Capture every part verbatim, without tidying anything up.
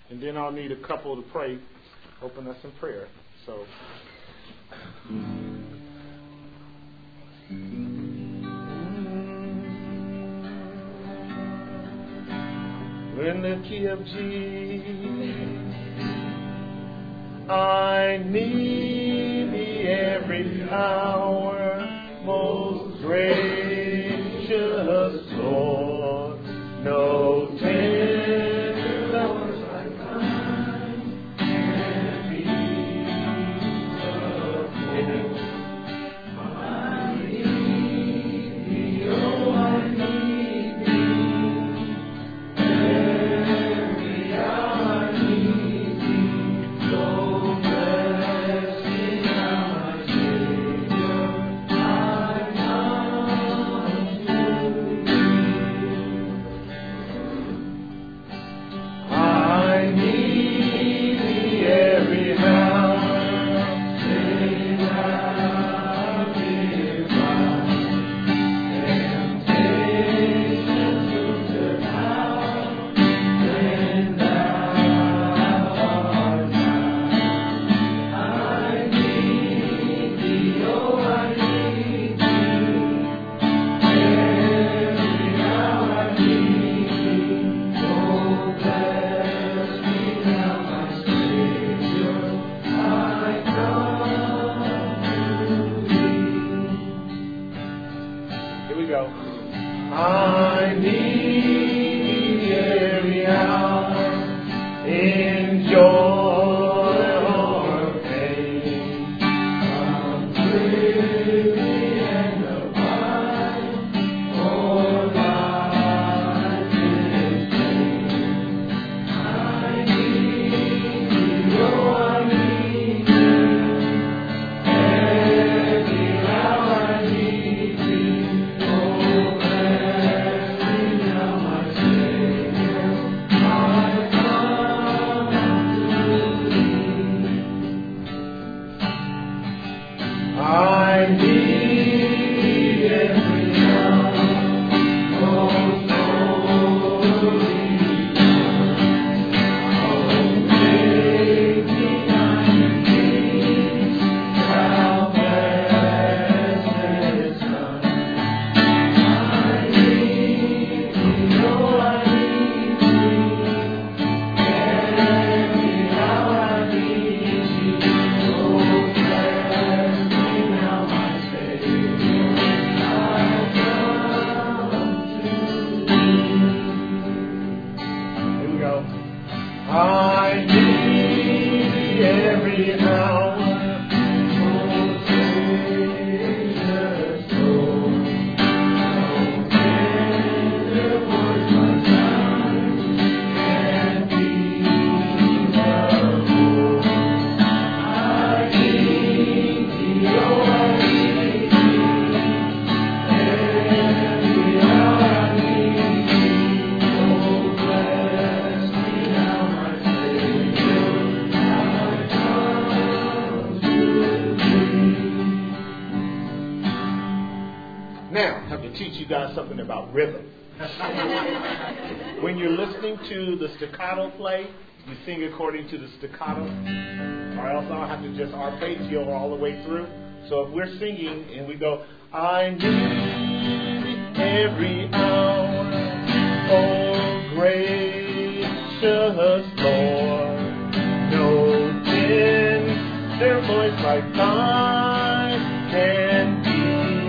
And then I'll need a couple to pray, open us in prayer. So. In the key of G, I need thee every hour, most gracious Lord. No tender words I find can be fulfilled. I need thee, oh, I need thee. Every hour I need thee. So bless me now, my Savior. I come to thee. I need thee every hour. Save thou me from temptation to devour. When thou art nigh, I need thee, oh, I need thee. Every hour I need thee. So bless me now, my Savior. I come to thee. Here we go. I need every hour in joy or pain. Come quickly and abide, for life is vain. I need thee, oh, I need thee. Every hour I need thee. Oh, bless me now, my Savior. I come to thee. I need every hour, most holy God. Oh, make me thine peace, thou blessed Son. I need thee, oh, I need thee. Every hour I need thee. Oh, bless me now, my Savior. I come to thee. Here we go. I need thee every hour, most gracious Lord. No tender words my tongue can be fulfilled. I need thee, oh, I need thee. Every hour I need thee. Oh, bless me now, my Savior. I come to thee. Now, I have to teach you guys something about rhythm. When you're listening to the staccato play, you sing according to the staccato, or else I'll have to just arpeggio all the way through. So if we're singing and we go, I need every hour, oh gracious Lord, no tender voice like thine can be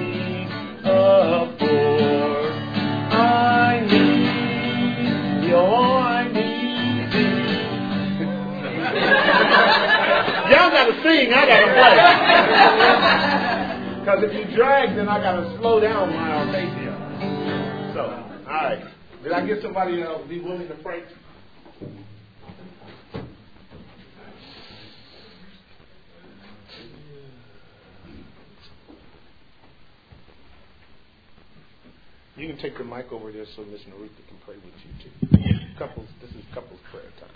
afford. I need thee, oh, I need thee. Y'all gotta sing, I gotta play. Because if you drag, then I gotta slow down my arpeggio. So, alright. Did I get somebody to be willing to pray? You can take the mic over there so Miss Narita can pray with you too. Couples, this is couples prayer time.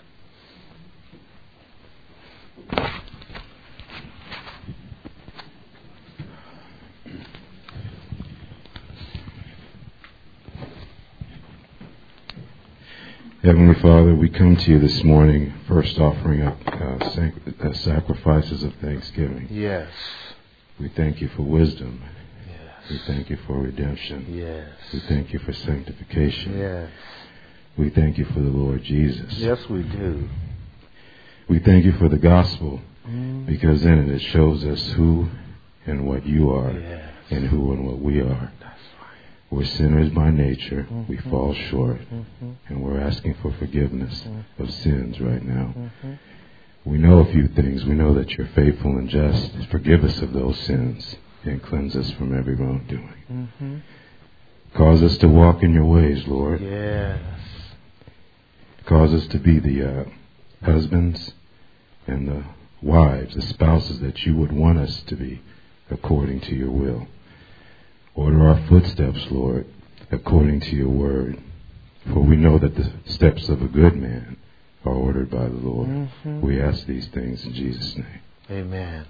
Heavenly Father, we come to you this morning, first offering up uh, sac- uh, sacrifices of thanksgiving. Yes. We thank you for wisdom. Yes. We thank you for redemption. Yes. We thank you for sanctification. Yes. We thank you for the Lord Jesus. Yes, we do. We thank you for the gospel, Mm. because in it it shows us who and what you are, Yes. and who and what we are. That's right. We're sinners by nature. Mm-hmm. We fall short. Mm-hmm. And we're asking for forgiveness Mm-hmm. of sins right now. Mm-hmm. We know a few things. We know that you're faithful and just. Forgive us of those sins and cleanse us from every wrongdoing. Mm-hmm. Cause us to walk in your ways, Lord. Yes. Cause us to be the uh, husbands and the wives, the spouses that you would want us to be according to your will. Order our footsteps, Lord, according to your word. For we know that the steps of a good man are ordered by the Lord. Mm-hmm. We ask these things in Jesus' name. Amen.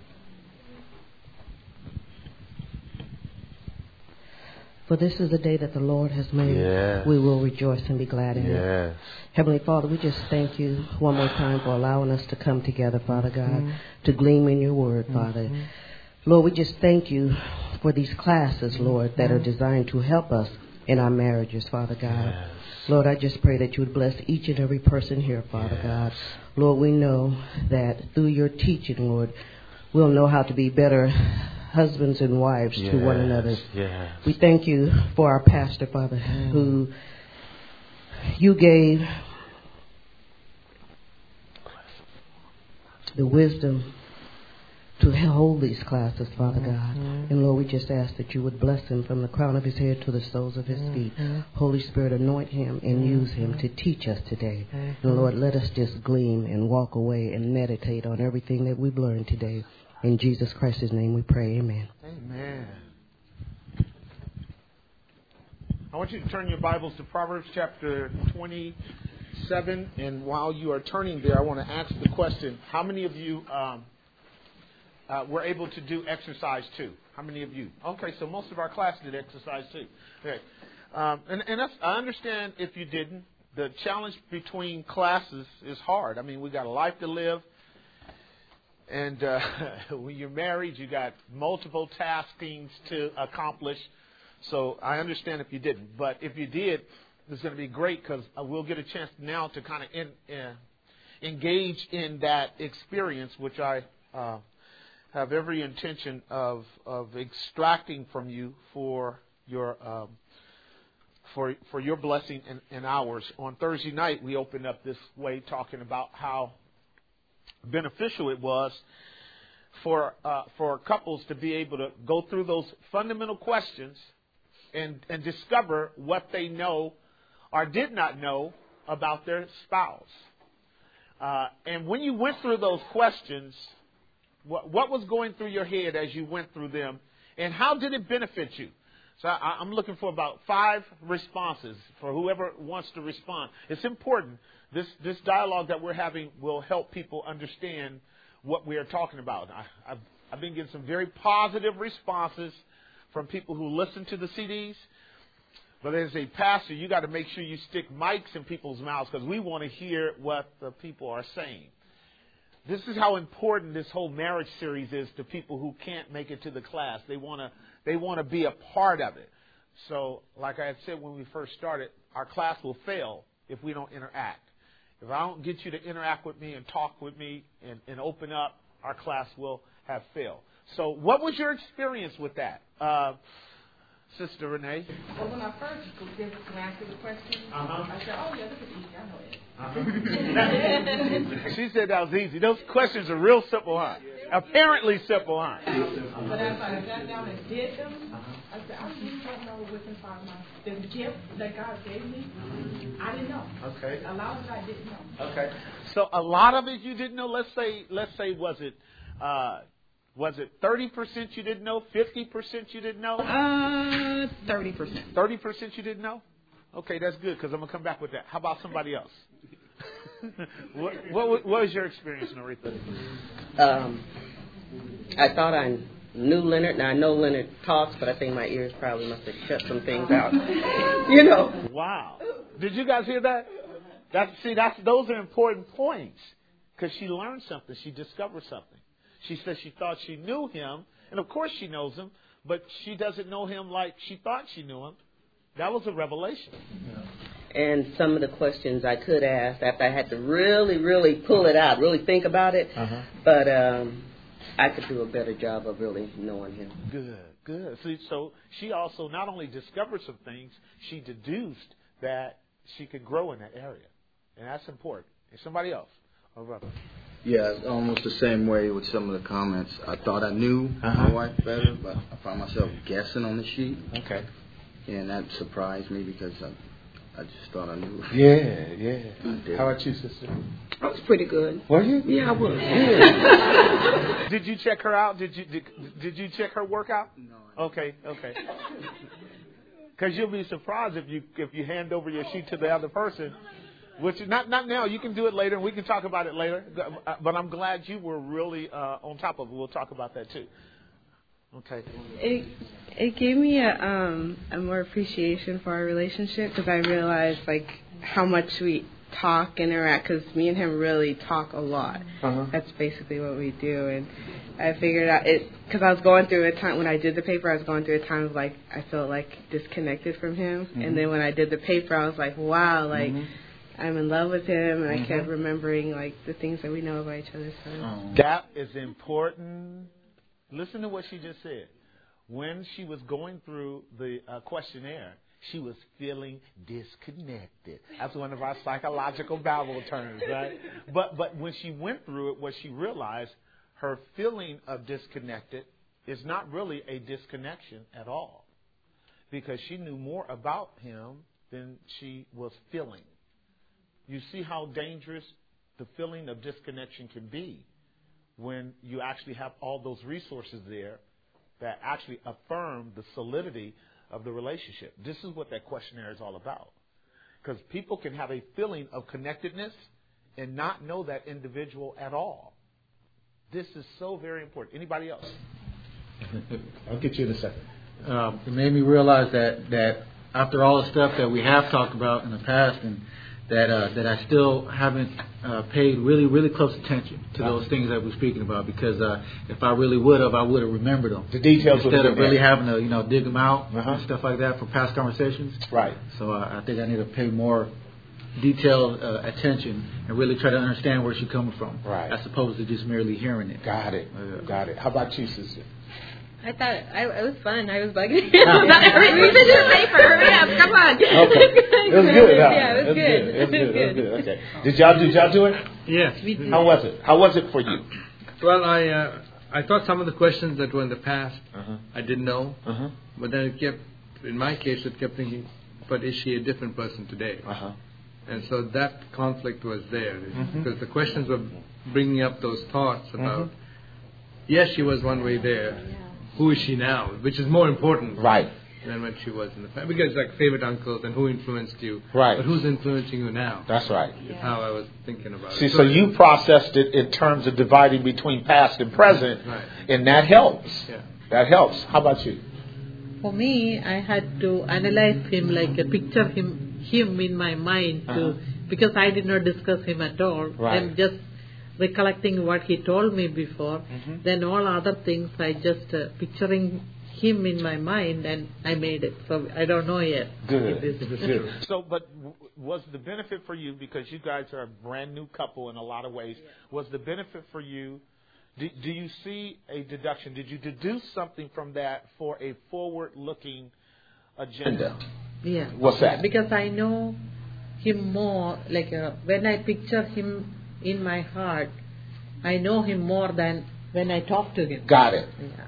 For this is the day that the Lord has made. Yes. We will rejoice and be glad in it. Yes. Heavenly Father, we just thank you one more time for allowing us to come together, Father God, Mm-hmm. to glean in your word, Father. Mm-hmm. Lord, we just thank you for these classes, Lord, that are designed to help us in our marriages, Father God. Yes. Lord, I just pray that you would bless each and every person here, Father Yes. God. Lord, we know that through your teaching, Lord, we'll know how to be better husbands and wives Yes. to one another. Yes. We thank you for our pastor, Father, Mm. who you gave the wisdom to hold these classes, Father God. Mm-hmm. And Lord, we just ask that you would bless him from the crown of his head to the soles of his feet. Mm-hmm. Holy Spirit, anoint him and Mm-hmm. use him to teach us today. Mm-hmm. And Lord, let us just glean and walk away and meditate on everything that we've learned today. In Jesus Christ's name we pray, amen. Amen. I want you to turn your Bibles to Proverbs chapter twenty-seven. And while you are turning there, I want to ask the question, how many of you um, uh, were able to do exercise two? How many of you? Okay, so most of our class did exercise two. Okay. Um, and and that's, I understand if you didn't. The challenge between classes is hard. I mean, we got a life to live. And uh, when you're married, you got multiple taskings to accomplish. So I understand if you didn't. But if you did, it's going to be great because we'll get a chance now to kind of in, uh, engage in that experience, which I uh, have every intention of of extracting from you for your um, for for your blessing and, and ours. On Thursday night, we opened up this way talking about how beneficial it was for uh, for couples to be able to go through those fundamental questions and and discover what they know or did not know about their spouse. Uh, and when you went through those questions, what, what was going through your head as you went through them, and how did it benefit you? So I, I'm looking for about five responses for whoever wants to respond. It's important. This this dialogue that we're having will help people understand what we are talking about. I, I've, I've been getting some very positive responses from people who listen to the C Ds. But as a pastor, you got to make sure you stick mics in people's mouths because we want to hear what the people are saying. This is how important this whole marriage series is to people who can't make it to the class. They want to they want to be a part of it. So, like I had said when we first started, our class will fail if we don't interact. If I don't get you to interact with me and talk with me and, and open up, our class will have failed. So, what was your experience with that, uh, Sister Renee? Well, when I first did answer the question, Uh-huh. I said, "Oh yeah, this is easy. I know it." She said that was easy. Those questions are real simple, huh? Apparently simple, huh? But as I sat down and did them, I said, "I really don't know what's inside my the gift that God gave me. I didn't know. Okay. A lot of it I didn't know." Okay. So a lot of it you didn't know. Let's say, let's say, was it, uh, was it thirty percent you didn't know, fifty percent you didn't know, Uh, thirty percent. thirty percent you didn't know? Okay, that's good because I'm gonna come back with that. How about somebody else? what, what what was your experience, Norita? Um, I thought I knew Leonard. Now I know Leonard talks, but I think my ears probably must have shut some things out. You know. Wow. Did you guys hear that? That, see, that's, those are important points because she learned something. She discovered something. She said she thought she knew him, and of course she knows him, but she doesn't know him like she thought she knew him. That was a revelation. Yeah. And some of the questions I could ask after I had to really, really pull it out, really think about it, uh-huh. but um, I could do a better job of really knowing him. Good, good. See, so she also not only discovered some things, she deduced that she could grow in that area. And that's important. And somebody else. Oh, brother. Yeah, almost the same way with some of the comments. I thought I knew uh-huh. my wife better, but I found myself guessing on the sheet. Okay. And that surprised me because I, I just thought I knew. Yeah, yeah. How about you, sister? I was pretty good. Were you? Yeah, I was. Yeah. Did you check her out? Did you did, did you check her work out? No. Okay, okay. Because you'll be surprised if you if you hand over your sheet to the other person. Which not not now. You can do it later, and we can talk about it later. But I'm glad you were really uh, on top of it. We'll talk about that too. Okay. It it gave me a um a more appreciation for our relationship because I realized like how much we talk and interact because me and him really talk a lot. Uh-huh. That's basically what we do, and I figured out it because I was going through a time when I did the paper. I was going through a time of like I felt like disconnected from him, mm-hmm. and then when I did the paper, I was like, wow, like. Mm-hmm. I'm in love with him, and I mm-hmm. kept remembering like the things that we know about each other. So oh. That is important. Listen to what she just said. When she was going through the uh, questionnaire, she was feeling disconnected. That's one of our psychological Bible terms, right? But but when she went through it, what she realized, her feeling of disconnected is not really a disconnection at all, because she knew more about him than she was feeling. You see how dangerous the feeling of disconnection can be when you actually have all those resources there that actually affirm the solidity of the relationship. This is what that questionnaire is all about. Because people can have a feeling of connectedness and not know that individual at all. This is so very important. Anybody else? I'll get you in a second. Um, it made me realize that, that after all the stuff that we have talked about in the past and that uh, that I still haven't uh, paid really, really close attention to those things that we're speaking about, because uh, if I really would have, I would have remembered them. The details instead of really there. having to, you know, dig them out uh-huh. and stuff like that for past conversations. Right. So uh, I think I need to pay more detailed uh, attention and really try to understand where she's coming from, right. as opposed to just merely hearing it. Got it. Uh, Got it. How about you, sister? I thought I, it was fun. I was bugging. We should do paper. Hurry up! Come on. Okay. It was good. Huh? Yeah, it was, it was good. good. It was good. It was good. Okay. Did y'all did y'all do it? Yes, we did. How was it? How was it for you? Well, I uh, I thought some of the questions that were in the past uh-huh. I didn't know, uh-huh. but then it kept, in my case, it kept thinking, but is she a different person today? Uh-huh. And so that conflict was there mm-hmm. because the questions were bringing up those thoughts about, mm-hmm. yes, she was one way there. Who is she now? Which is more important, right, than when she was in the past. Because like favorite uncles and who influenced you, right? But who's influencing you now? That's right. Is how I was thinking about See, it. See, so you processed it in terms of dividing between past and present, right. and that helps. Yeah. That helps. How about you? For me, I had to analyze him, like uh, picture him, him in my mind, uh-huh. to, because I did not discuss him at all. Right. I'm just recollecting what he told me before. Mm-hmm. Then all other things, I just uh, picturing him in my mind, and I made it. So I don't know yet. Good. It is good. So, but w- was the benefit for you, because you guys are a brand new couple in a lot of ways, yeah. was the benefit for you, do, do you see a deduction? Did you deduce something from that for a forward-looking agenda? Yeah. What's that? Because I know him more, like uh, when I picture him in my heart, I know him more than when I talk to him. Got it. Yeah.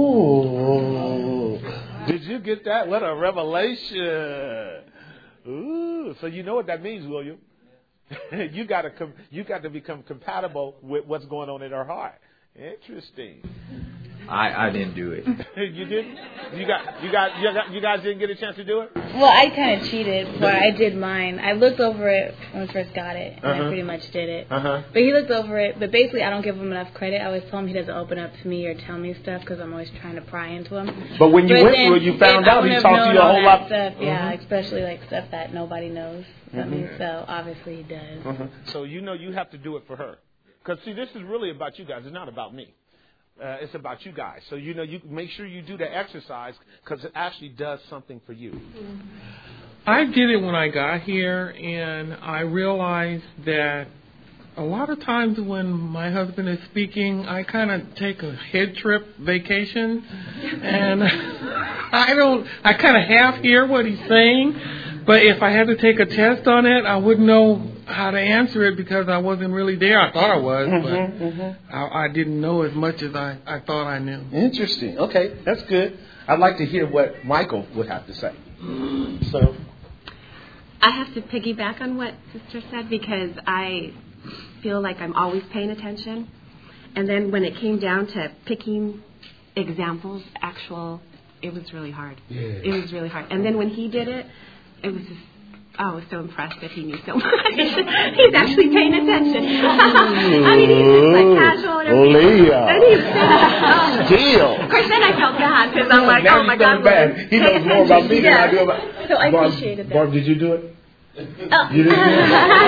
Whoa. Did you get that? What a revelation. Ooh. So you know what that means, William. you gotta com- you got to become compatible with what's going on in her heart. Interesting. I, I didn't do it. You did? You got, you got, you got, you guys didn't get a chance to do it? Well, I kind of cheated before I did mine. I looked over it when we first got it, and Uh-huh. I pretty much did it. Uh-huh. But he looked over it, but basically I don't give him enough credit. I always tell him he doesn't open up to me or tell me stuff because I'm always trying to pry into him. But when you But went then through it, you found if I out he wouldn't have talked to known you a all whole that lot. Stuff, yeah, Mhm. especially like stuff that nobody knows. I mean, Mhm. so obviously he does. Uh-huh. So you know you have to do it for her. Because, see, this is really about you guys. It's not about me. Uh, it's about you guys. So, you know, you make sure you do the exercise because it actually does something for you. I did it when I got here, and I realized that a lot of times when my husband is speaking, I kind of take a head trip vacation, and I don't, I kind of half hear what he's saying, but if I had to take a test on it, I wouldn't know how to answer it because I wasn't really there. I thought I was, but Mm-hmm, mm-hmm. I, I didn't know as much as I, I thought I knew. Interesting. Okay, that's good. I'd like to hear what Michael would have to say. So, I have to piggyback on what Sister said because I feel like I'm always paying attention. And then when it came down to picking examples, actual, it was really hard. Yeah. It was really hard. And then when he did it, it was just, oh, I was so impressed that he knew so much. He's actually paying attention. I mean, he's just like casual and everything. Leah. And he's oh. Still. Of course, then I felt bad because I'm like, now oh my he's God. bad. He knows more about me yeah. than I do about. So I Barb, appreciated that. Barb, did you do it? Oh. You didn't do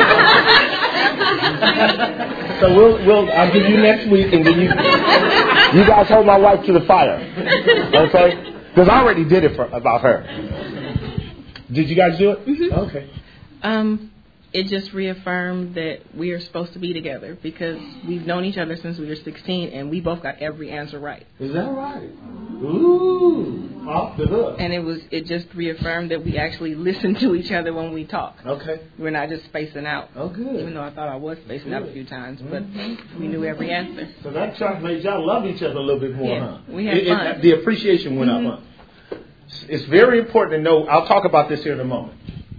it. So we'll we'll I'll give you next week, and then you you guys hold my wife to the fire, okay? Because I already did it for about her. Did you guys do it? Mm-hmm. Okay. Um, it just reaffirmed that we are supposed to be together because we've known each other since we were sixteen, and we both got every answer right. Is that right? Ooh, off the hook. And it was it just reaffirmed that we actually listen to each other when we talk. Okay. We're not just spacing out. Oh, good. Even though I thought I was spacing Good. out a few times, Mm-hmm. but we knew every answer. So that chart made y'all love each other a little bit more, Yeah, huh? we had It- fun. It, the appreciation went Mm-hmm. up, huh? It's very important to know. I'll talk about this here in a moment.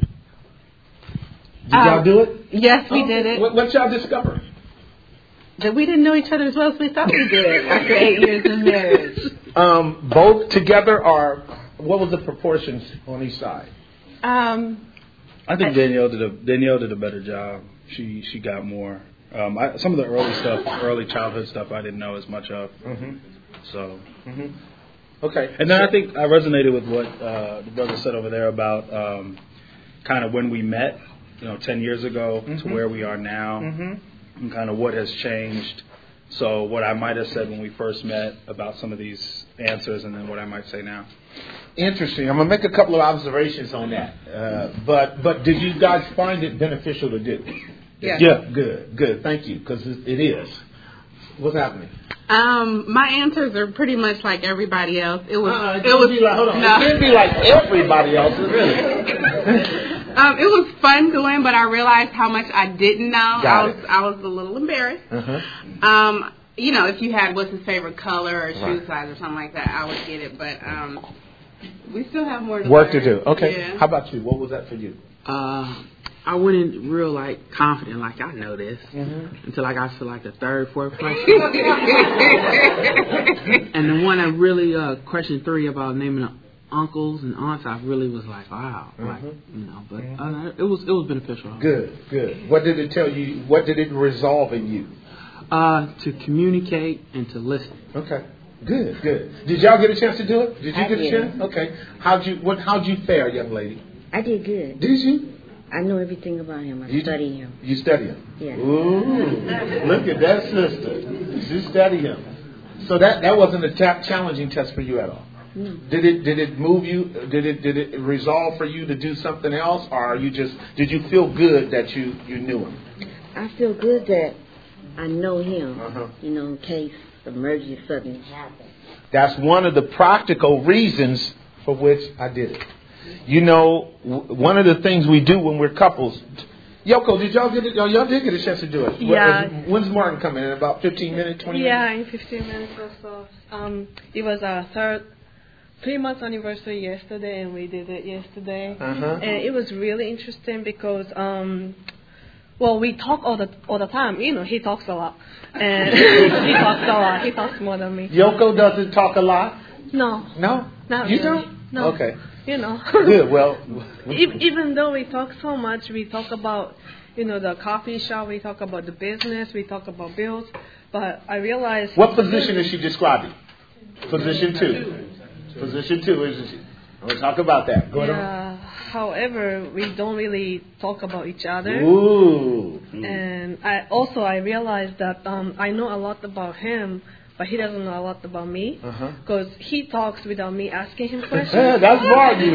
Did y'all Um, do it? Yes, we Oh, did it. What, what y'all discover? That we didn't know each other as well as we thought we did after eight years of marriage. Um, both together, or what was the proportions on each side? Um, I think Danielle did a Danielle did a better job. She she got more. Um, I, some of the early stuff, early childhood stuff, I didn't know as much of. Mm-hmm. So. Mm-hmm. Okay. And then I think I resonated with what uh, the brother said over there about um, kind of when we met, you know, ten years ago Mm-hmm. to where we are now, Mm-hmm. and kind of what has changed. So what I might have said when we first met about some of these answers, and then what I might say now. Interesting. I'm gonna make a couple of observations on that. Uh, but but did you guys find it beneficial to do? Yeah. Yeah. Good. Good. Thank you. Because it, it is. What's happening? Um, my answers are pretty much like everybody else. It was. Uh, it it was. be like, hold on. No. It can't be like everybody else, really. um, it was fun doing, but I realized how much I didn't know. Got I was. it. I was a little embarrassed. Uh-huh. Um, you know, if you had what's his favorite color or shoe Right. size or something like that, I would get it. But um, we still have more to Work to learn. do. Okay. Yeah. How about you? What was that for you? Uh, I wasn't real like confident, like I know this, Mm-hmm. until I got to like the third, fourth question. And the one that really uh, question three about naming the uncles and aunts, I really was like, wow, like Mm-hmm. you know. But uh, it was it was beneficial. Good. Good. What did it tell you? What did it resolve in you? Uh, to communicate and to listen. Okay. Good. Good. Did y'all get a chance to do it? Did you I get a did. chance? Okay. How'd you? What? How'd you fare, young lady? I did good. Did you? I know everything about him. I You- study him. You study him. Yeah. Ooh, look at that, sister. You study him. So that that wasn't a ta- challenging test for you at all. No. Did it did it move you? Did it did it resolve for you to do something else, or are you just did you feel good that you you knew him? I feel good that I know him. Uh-huh. You know, in case emergency suddenly happens. That's one of the practical reasons for which I did it. You know, w- one of the things we do when we're couples. Yoko, did y'all get it? Y'all, y'all did get a chance to do it. Yeah. When- When's Martin coming in? About fifteen minutes, twenty Yeah, minutes? in fifteen minutes or so. Um, it was our third, three months anniversary yesterday, and we did it yesterday. Uh-huh. And it was really interesting because um, Well, we talk all the all the time. You know, he talks a lot, and he talks a lot. He talks more than me. Yoko doesn't talk a lot. No. No. Not you really. don't. No. Okay. You know. Good. Well. even, even though we talk so much, we talk about, you know, the coffee shop. We talk about the business. We talk about bills. But I realize. What position is she describing? Position two. Position two is. We'll talk about that. Go yeah. On. However, we don't really talk about each other. Ooh. And I also I realized that um, I know a lot about him, but he doesn't know a lot about me. Because uh-huh. he talks without me asking him questions. That's Martin.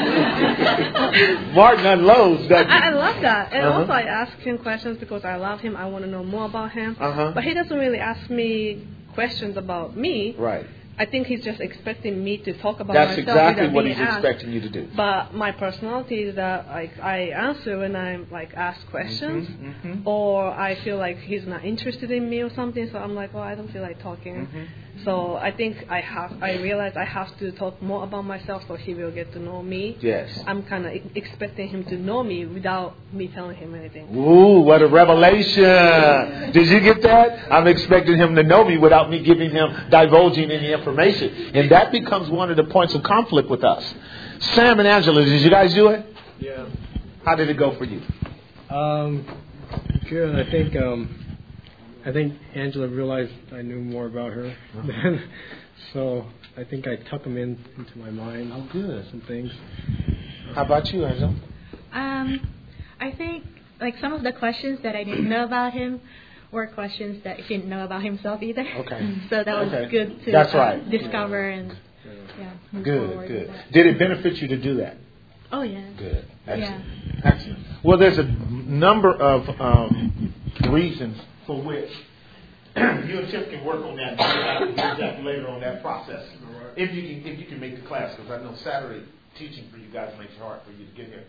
Martin unloads. That I, I love that. And uh-huh. also I ask him questions because I love him. I want to know more about him. Uh-huh. But he doesn't really ask me questions about me. Right. I think he's just expecting me to talk about That's myself. That's exactly what he's asked. expecting you to do. But my personality is that like I answer when I'm like asked questions, mm-hmm, mm-hmm. or I feel like he's not interested in me or something. So I'm like, well, I don't feel like talking. Mm-hmm. So I think I have. I realize I have to talk more about myself so he will get to know me. Yes. I'm kind of e- expecting him to know me without me telling him anything. Ooh, what a revelation! Did you get that? I'm expecting him to know me without me giving him divulging any information. And that becomes one of the points of conflict with us. Sam and Angela, did you guys do it? Yeah. How did it go for you? Um, good. I think um, I think Angela realized I knew more about her. Uh-huh. So I think I tuck them in into my mind. Oh, good. Some things. How about you, Angela? Um, I think like some of the questions that I didn't know about him were questions that he didn't know about himself either. Okay. So that was okay. good to That's uh, right. discover and yeah. Move good, good. Did it benefit you to do that? Oh yeah. Good. Excellent. Yeah. Excellent. Well, there's a number of um, reasons for which you and Tim can work on that. And get that later on that process. If you can, if you can make the class, because I know Saturday teaching for you guys makes it hard for you to get here.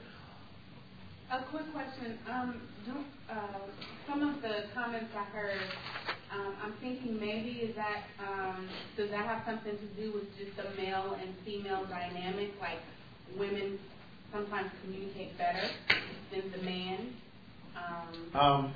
A quick question. Um, don't, uh, some of the comments I heard, um, I'm thinking maybe is that um, does that have something to do with just the male and female dynamic? Like women sometimes communicate better than the man. Um, um,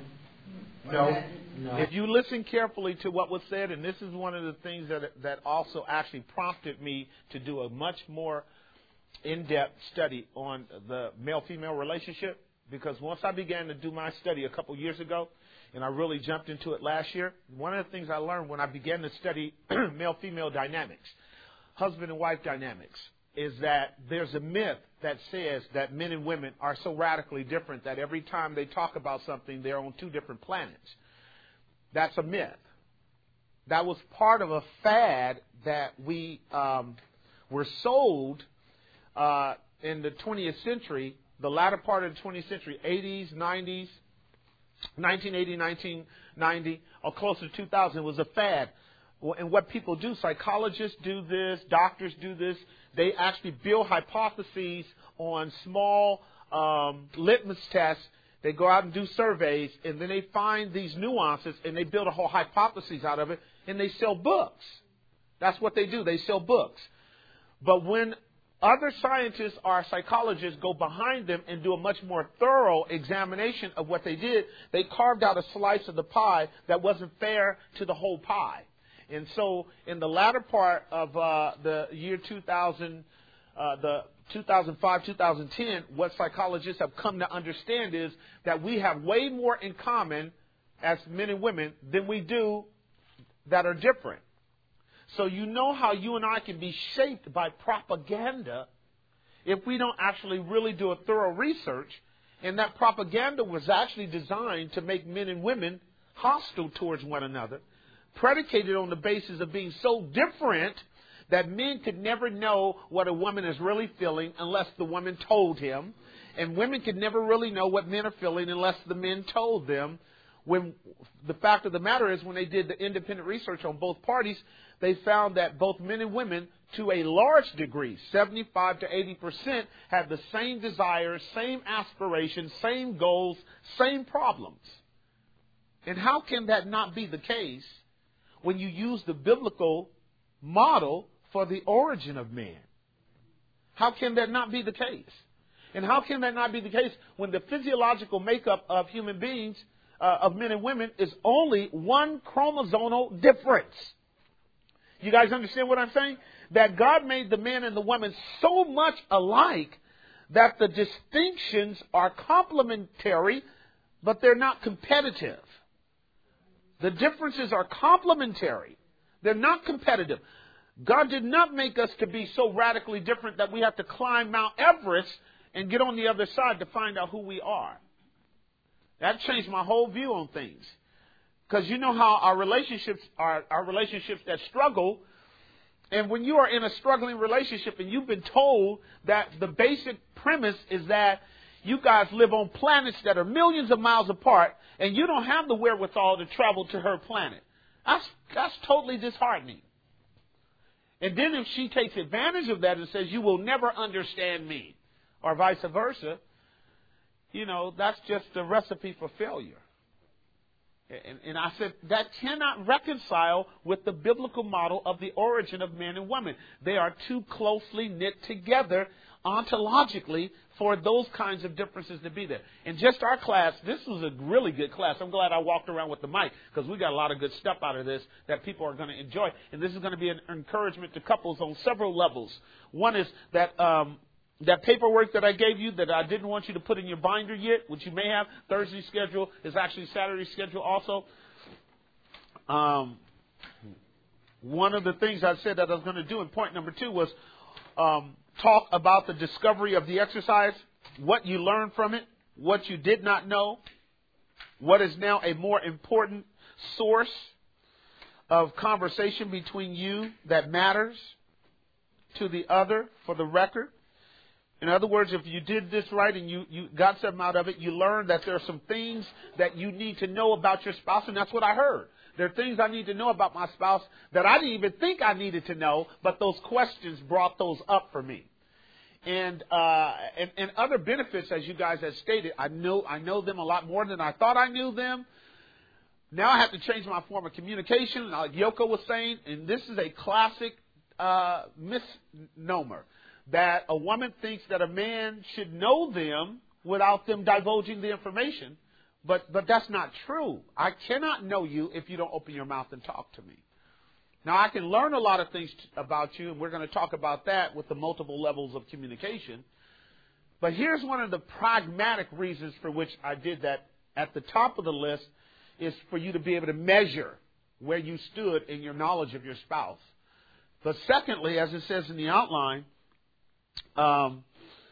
no. no. If you listen carefully to what was said, and this is one of the things that that also actually prompted me to do a much more in-depth study on the male-female relationship, because once I began to do my study a couple years ago, and I really jumped into it last year, one of the things I learned when I began to study male-female dynamics, husband and wife dynamics, is that there's a myth that says that men and women are so radically different that every time they talk about something, they're on two different planets. That's a myth. That was part of a fad that we um, were sold Uh, in the twentieth century, the latter part of the twentieth century, eighties, nineties, nineteen eighty, nineteen ninety, or closer to two thousand, was a fad. And what people do, psychologists do this, doctors do this, they actually build hypotheses on small um, litmus tests. They go out and do surveys, and then they find these nuances, and they build a whole hypothesis out of it, and they sell books. That's what they do. They sell books. But when other scientists or psychologists go behind them and do a much more thorough examination of what they did, they carved out a slice of the pie that wasn't fair to the whole pie. And so in the latter part of uh, the year two thousand, uh, the two thousand five, two thousand ten, what psychologists have come to understand is that we have way more in common as men and women than we do that are different. So you know how you and I can be shaped by propaganda if we don't actually really do a thorough research. And that propaganda was actually designed to make men and women hostile towards one another, predicated on the basis of being so different that men could never know what a woman is really feeling unless the woman told him. And women could never really know what men are feeling unless the men told them. When the fact of the matter is, when they did the independent research on both parties, they found that both men and women, to a large degree, seventy-five to eighty percent, had the same desires, same aspirations, same goals, same problems. And how can that not be the case when you use the biblical model for the origin of man? How can that not be the case? And how can that not be the case when the physiological makeup of human beings, uh, of men and women, is only one chromosomal difference? You guys understand what I'm saying? That God made the man and the woman so much alike that the distinctions are complementary, but they're not competitive. The differences are complementary. They're not competitive. God did not make us to be so radically different that we have to climb Mount Everest and get on the other side to find out who we are. That changed my whole view on things. Because you know how our relationships are, our relationships that struggle. And when you are in a struggling relationship and you've been told that the basic premise is that you guys live on planets that are millions of miles apart and you don't have the wherewithal to travel to her planet. That's, that's totally disheartening. And then if she takes advantage of that and says, you will never understand me, or vice versa, you know, that's just a recipe for failure. And, and I said, that cannot reconcile with the biblical model of the origin of men and women. They are too closely knit together ontologically for those kinds of differences to be there. And just our class, this was a really good class. I'm glad I walked around with the mic because we got a lot of good stuff out of this that people are going to enjoy. And this is going to be an encouragement to couples on several levels. One is that um, that paperwork that I gave you that I didn't want you to put in your binder yet, which you may have. Thursday's schedule is actually Saturday's schedule also. Um, one of the things I said that I was going to do in point number two was um, talk about the discovery of the exercise, what you learned from it, what you did not know, what is now a more important source of conversation between you that matters to the other for the record. In other words, if you did this right and you, you got something out of it, you learned that there are some things that you need to know about your spouse, and that's what I heard. There are things I need to know about my spouse that I didn't even think I needed to know, but those questions brought those up for me. And, uh, and, and other benefits, as you guys have stated, I know, I know them a lot more than I thought I knew them. Now I have to change my form of communication, like Yoko was saying, and this is a classic uh, misnomer, that a woman thinks that a man should know them without them divulging the information. But but that's not true. I cannot know you if you don't open your mouth and talk to me. Now, I can learn a lot of things t- about you, and we're going to talk about that with the multiple levels of communication. But here's one of the pragmatic reasons for which I did that. At the top of the list is for you to be able to measure where you stood in your knowledge of your spouse. But secondly, as it says in the outline, um,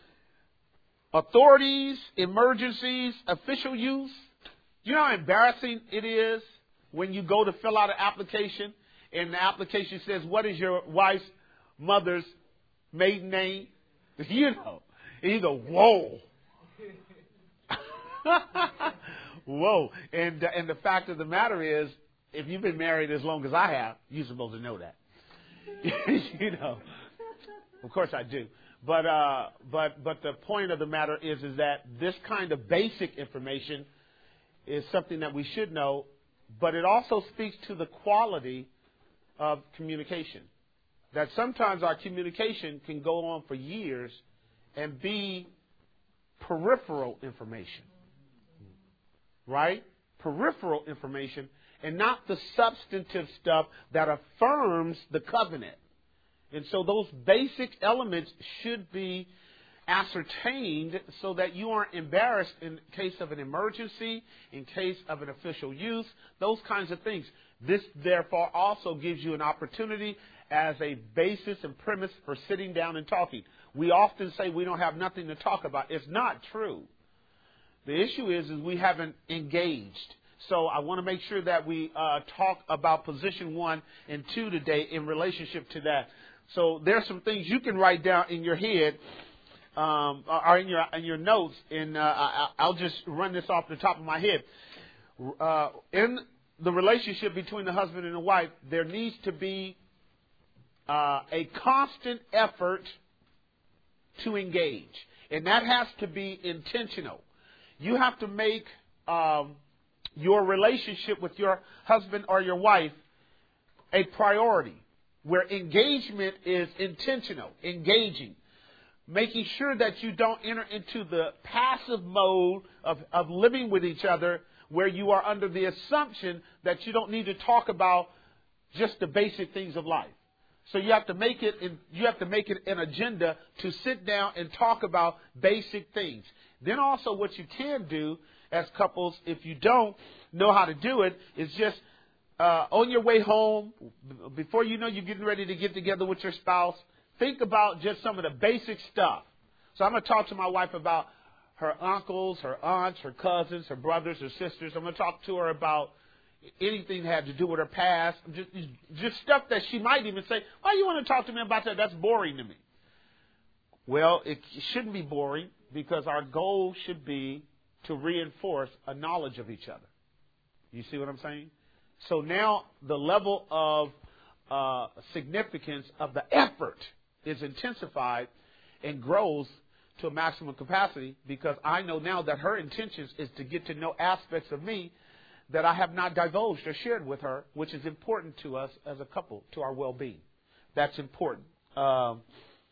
authorities, emergencies, official use. Do you know how embarrassing it is when you go to fill out an application and the application says, what is your wife's mother's maiden name? You know. And you go, whoa. Whoa. And, uh, and the fact of the matter is, if you've been married as long as I have, you're supposed to know that. You know. Of course I do. But uh, but but the point of the matter is is that this kind of basic information is something that we should know, but it also speaks to the quality of communication. That sometimes our communication can go on for years and be peripheral information, right? Peripheral information, and not the substantive stuff that affirms the covenant. And so those basic elements should be ascertained so that you aren't embarrassed in case of an emergency, in case of an official use, those kinds of things. This, therefore, also gives you an opportunity as a basis and premise for sitting down and talking. We often say we don't have nothing to talk about. It's not true. The issue is, is we haven't engaged. So I want to make sure that we uh, talk about position one and two today in relationship to that. So there's some things you can write down in your head um, or in your in your notes, and uh, I, I'll just run this off the top of my head. Uh, in the relationship between the husband and the wife, there needs to be uh, a constant effort to engage, and that has to be intentional. You have to make um, your relationship with your husband or your wife a priority, where engagement is intentional, engaging. making sure that you don't enter into the passive mode of, of living with each other where you are under the assumption that you don't need to talk about just the basic things of life. So you have to make it in, you have to make it an agenda to sit down and talk about basic things. Then also what you can do as couples, if you don't know how to do it, is just uh, on your way home, before you know you're getting ready to get together with your spouse, think about just some of the basic stuff. So I'm going to talk to my wife about her uncles, her aunts, her cousins, her brothers, her sisters. I'm going to talk to her about anything that had to do with her past, just, just stuff that she might even say, why you want to talk to me about that? That's boring to me. Well, it shouldn't be boring because our goal should be to reinforce a knowledge of each other. You see what I'm saying? So now the level of uh, significance of the effort is intensified and grows to a maximum capacity because I know now that her intentions is to get to know aspects of me that I have not divulged or shared with her, which is important to us as a couple, to our well-being. That's important. Um,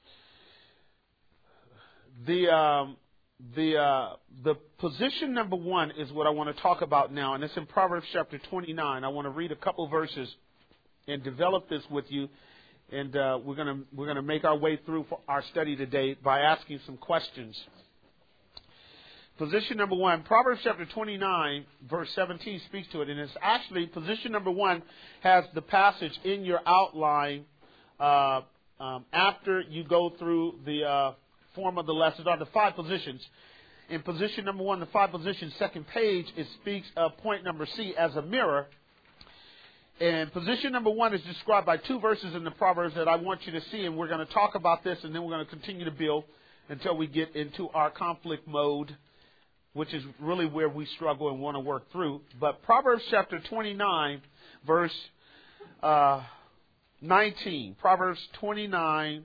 the um, the uh, the position number one is what I want to talk about now, and it's in Proverbs chapter twenty-nine. I want to read a couple verses and develop this with you, and uh, we're gonna we're gonna make our way through for our study today by asking some questions. Position number one, Proverbs chapter twenty-nine, verse seventeen speaks to it. And it's actually, position number one has the passage in your outline uh, um, after you go through the uh, form of the lesson, or the five positions. In position number one, the five positions, second page, it speaks of point number C as a mirror. And position number one is described by two verses in the Proverbs that I want you to see. And we're going to talk about this, and then we're going to continue to build until we get into our conflict mode, which is really where we struggle and want to work through. But Proverbs chapter twenty-nine, verse uh, nineteen. Proverbs twenty-nine,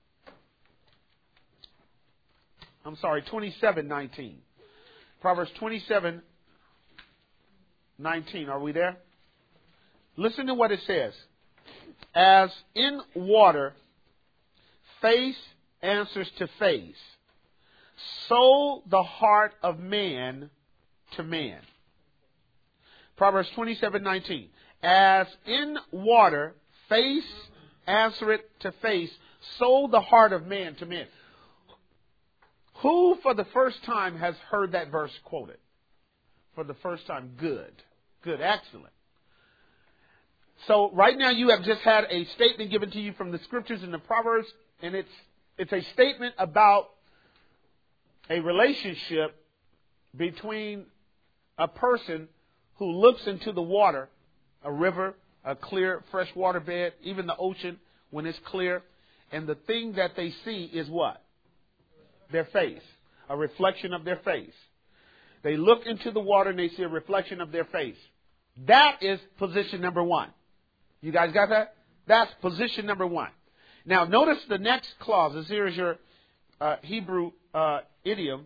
I'm sorry, twenty-seven nineteen. Proverbs twenty-seven nineteen. Are we there? Listen to what it says. As in water, face answers to face, so the heart of man to man. Proverbs twenty-seven nineteen. As in water, face answereth to face, so the heart of man to man. Who for the first time has heard that verse quoted? For the first time, good. Good, excellent. So right now you have just had a statement given to you from the scriptures in the Proverbs, and it's it's a statement about a relationship between a person who looks into the water, a river, a clear fresh water bed, even the ocean when it's clear, and the thing that they see is what? Their face, a reflection of their face. They look into the water and they see a reflection of their face. That is position number one. You guys got that? That's position number one. Now notice the next clauses. Here is your uh, Hebrew uh, idiom.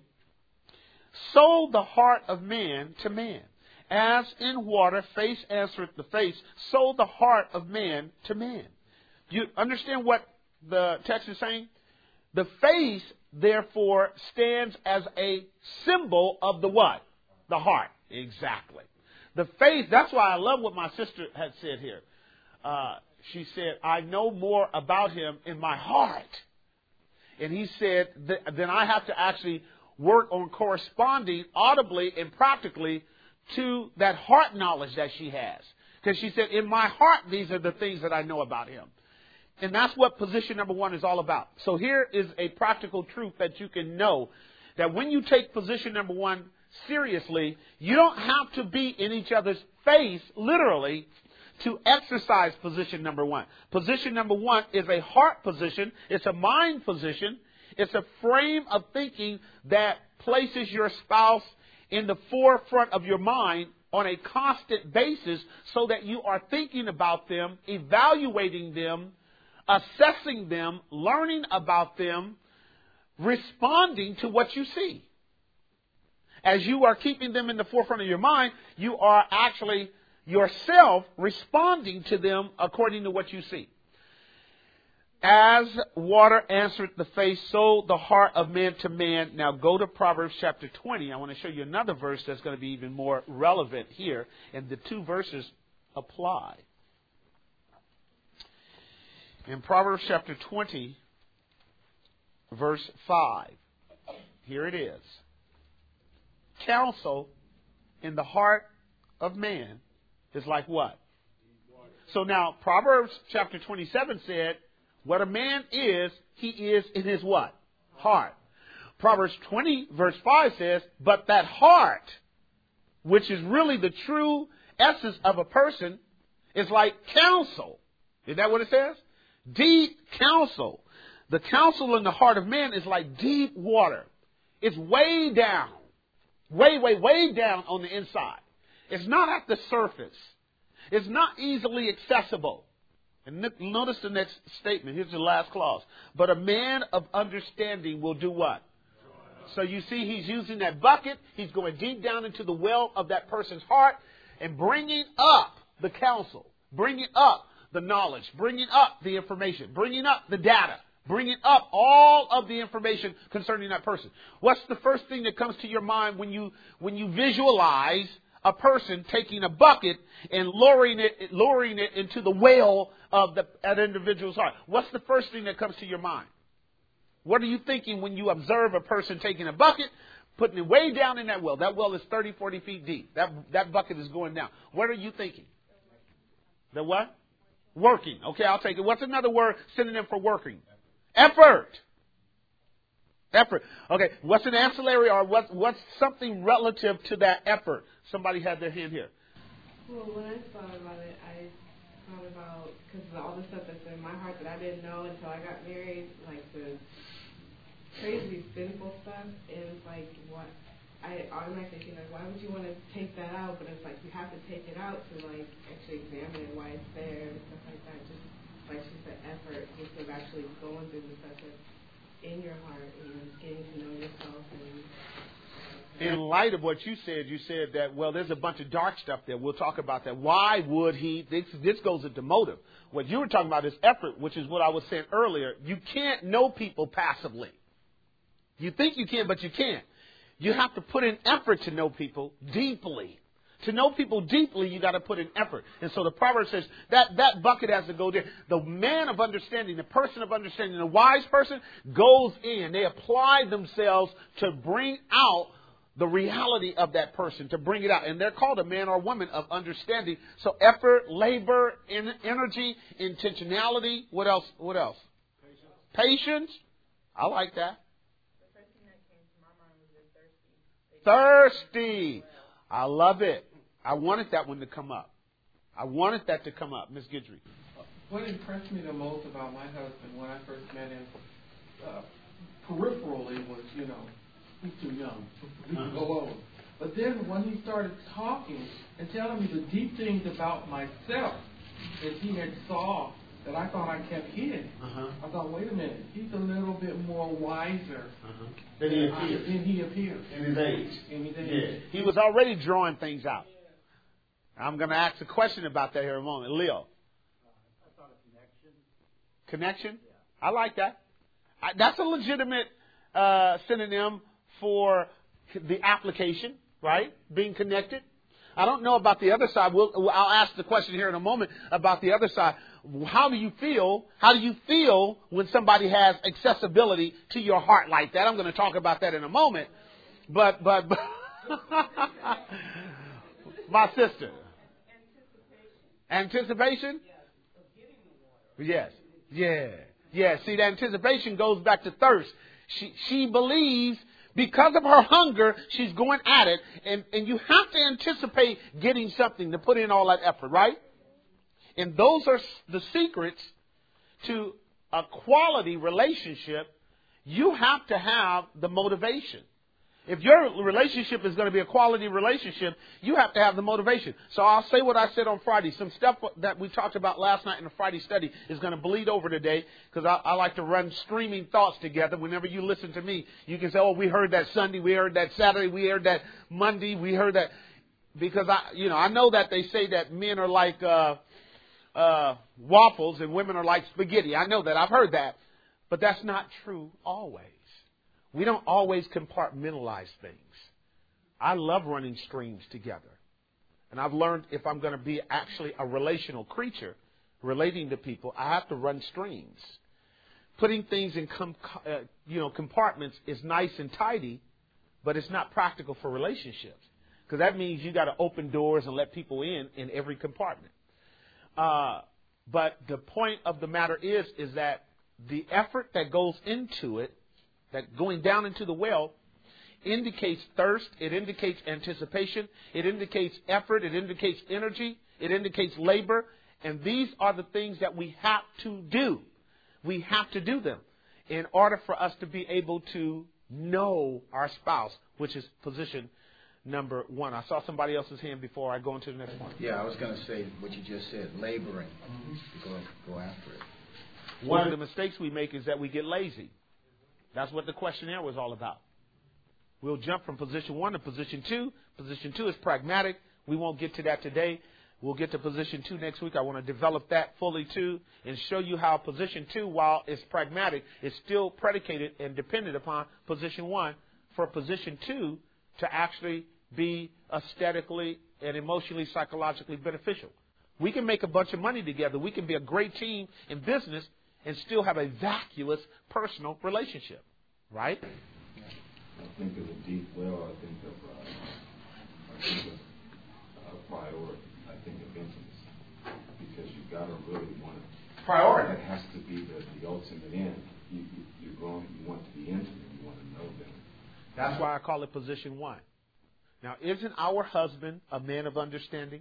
So the heart of man to man. As in water, face answereth the face, so the heart of man to man. You understand what the text is saying? The face, therefore, stands as a symbol of the what? The heart. Exactly. The face, that's why I love what my sister had said here. Uh, she said, I know more about him in my heart. And he said, that, then I have to actually work on corresponding audibly and practically to that heart knowledge that she has. Because she said, in my heart, these are the things that I know about him. And that's what position number one is all about. So here is a practical truth that you can know, that when you take position number one seriously, you don't have to be in each other's face, literally, to exercise position number one. Position number one is a heart position. It's a mind position. It's a frame of thinking that places your spouse in the forefront of your mind on a constant basis so that you are thinking about them, evaluating them, assessing them, learning about them, responding to what you see. As you are keeping them in the forefront of your mind, you are actually yourself responding to them according to what you see. As water answereth the face, so the heart of man to man. Now go to Proverbs chapter twenty. I want to show you another verse that's going to be even more relevant here. And the two verses apply. In Proverbs chapter twenty, verse five, here it is. Counsel in the heart of man is like what? So now, Proverbs chapter twenty-seven said, what a man is, he is in his what? Heart. Proverbs twenty, verse five says, but that heart, which is really the true essence of a person, is like counsel. Is that what it says? Deep counsel. The counsel in the heart of man is like deep water. It's way down. Way, way, way down on the inside. It's not at the surface. It's not easily accessible. And notice the next statement. Here's the last clause. But a man of understanding will do what? So you see he's using that bucket. He's going deep down into the well of that person's heart and bringing up the counsel, bringing up the knowledge, bringing up the information, bringing up the data, bringing up all of the information concerning that person. What's the first thing that comes to your mind when you when you visualize a person taking a bucket and lowering it, lowering it into the well of the, that individual's heart? What's the first thing that comes to your mind? What are you thinking when you observe a person taking a bucket, putting it way down in that well? That well is thirty, forty feet deep. That, that bucket is going down. What are you thinking? The what? Working. Okay, I'll take it. What's another word synonym for working? Effort. Effort. Okay, what's an ancillary or what, what's something relative to that effort? Somebody had their hand here. Well, when I thought about it, I thought about, because all the stuff that's in my heart that I didn't know until I got married, like the crazy sinful stuff, and it's like, what, I automatically think, like, why would you want to take that out? But it's like, you have to take it out to, like, actually examine it, why it's there, and stuff like that. Just, like she said, effort, just of actually going through the stuff that's in your heart and getting to know yourself. And in light of what you said, you said that, well, there's a bunch of dark stuff there. We'll talk about that. Why would he? This, this goes into motive. What you were talking about is effort, which is what I was saying earlier. You can't know people passively. You think you can, but you can't. You have to put in effort to know people deeply. To know people deeply, you got to put in effort. And so the proverb says that that bucket has to go there. The man of understanding, the person of understanding, the wise person goes in. They apply themselves to bring out the reality of that person, to bring it out. And they're called a man or woman of understanding. So effort, labor, en- energy, intentionality. What else? What else? Patience. Patience. I like that. Thirsty. I love it. I wanted that one to come up. I wanted that to come up. Miss Guidry. What impressed me the most about my husband when I first met him, uh, peripherally, was, you know, he's too young. He's uh-huh. alone. But then when he started talking and telling me the deep things about myself that he had saw that I thought I kept hidden, uh-huh. I thought, wait a minute, he's a little bit more wiser uh-huh. than he appears. Than he appears. In his age. In his age. Yeah. He was already drawing things out. I'm going to ask a question about that here in a moment. Leo. Uh, I thought a connection. Connection? Yeah. I like that. I, that's a legitimate uh, synonym for the application, right? Being connected. I don't know about the other side. We'll, I'll ask the question here in a moment about the other side. How do you feel? How do you feel when somebody has accessibility to your heart like that? I'm going to talk about that in a moment. But, but, but my sister. Anticipation? Yes. Yeah. Yeah. See, the anticipation goes back to thirst. She, she believes because of her hunger, she's going at it. And, and you have to anticipate getting something to put in all that effort, right? And those are the secrets to a quality relationship. You have to have the motivation. If your relationship is going to be a quality relationship, you have to have the motivation. So I'll say what I said on Friday. Some stuff that we talked about last night in the Friday study is going to bleed over today because I, I like to run streaming thoughts together. Whenever you listen to me, you can say, oh, we heard that Sunday, we heard that Saturday, we heard that Monday, we heard that. Because, I, you know, I know that they say that men are like uh, uh, waffles and women are like spaghetti. I know that. I've heard that. But that's not true always. We don't always compartmentalize things. I love running streams together. And I've learned if I'm going to be actually a relational creature, relating to people, I have to run streams. Putting things in com- uh, you know compartments is nice and tidy, but it's not practical for relationships. Because that means you got to open doors and let people in in every compartment. Uh, but the point of the matter is, is that the effort that goes into it, that going down into the well, indicates thirst, it indicates anticipation, it indicates effort, it indicates energy, it indicates labor, and these are the things that we have to do. We have to do them in order for us to be able to know our spouse, which is position number one. I saw somebody else's hand before I go into the next one. Yeah, I was going to say what you just said, laboring to go, go after it. One of the mistakes we make is that we get lazy. That's what the questionnaire was all about. We'll jump from position one to position two. Position two is pragmatic. We won't get to that today. We'll get to position two next week. I want to develop that fully too and show you how position two, while it's pragmatic, is still predicated and dependent upon position one for position two to actually be aesthetically and emotionally, psychologically beneficial. We can make a bunch of money together. We can be a great team in business and still have a vacuous personal relationship, right? I think of a deep well. I think of, uh, I think of uh, priority. I think of intimacy, because you've got to really want to. Priority. That has to be the, the ultimate end. You, you, you're going. You want to be intimate. You want to know them. That's why I call it position one. Now, isn't our husband a man of understanding?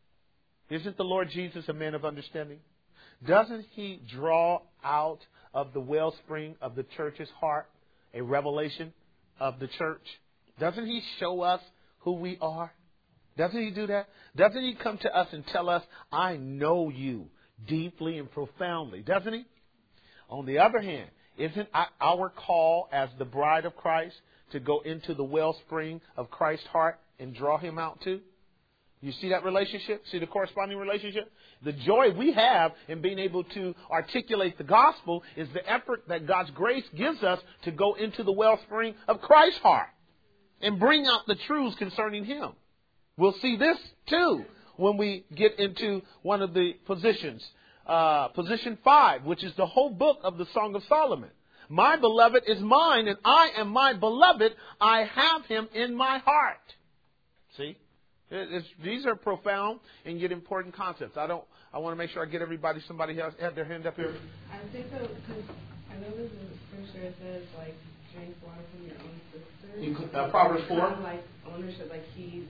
Isn't the Lord Jesus a man of understanding? Doesn't he draw out of the wellspring of the church's heart a revelation of the church? Doesn't he show us who we are? Doesn't he do that? Doesn't he come to us and tell us, I know you deeply and profoundly? Doesn't he? On the other hand, isn't our call as the bride of Christ to go into the wellspring of Christ's heart and draw him out too? You see that relationship? See the corresponding relationship? The joy we have in being able to articulate the gospel is the effort that God's grace gives us to go into the wellspring of Christ's heart and bring out the truths concerning him. We'll see this too when we get into one of the positions. Uh, position five, which is the whole book of the Song of Solomon. My beloved is mine, and I am my beloved. I have him in my heart. See? It's, these are profound and yet important concepts. I don't. I want to make sure I get everybody. Somebody has had their hand up here. I think so, because I know there's a scripture that says like drink water from your own sister. Uh, Proverbs four. Like ownership, like he's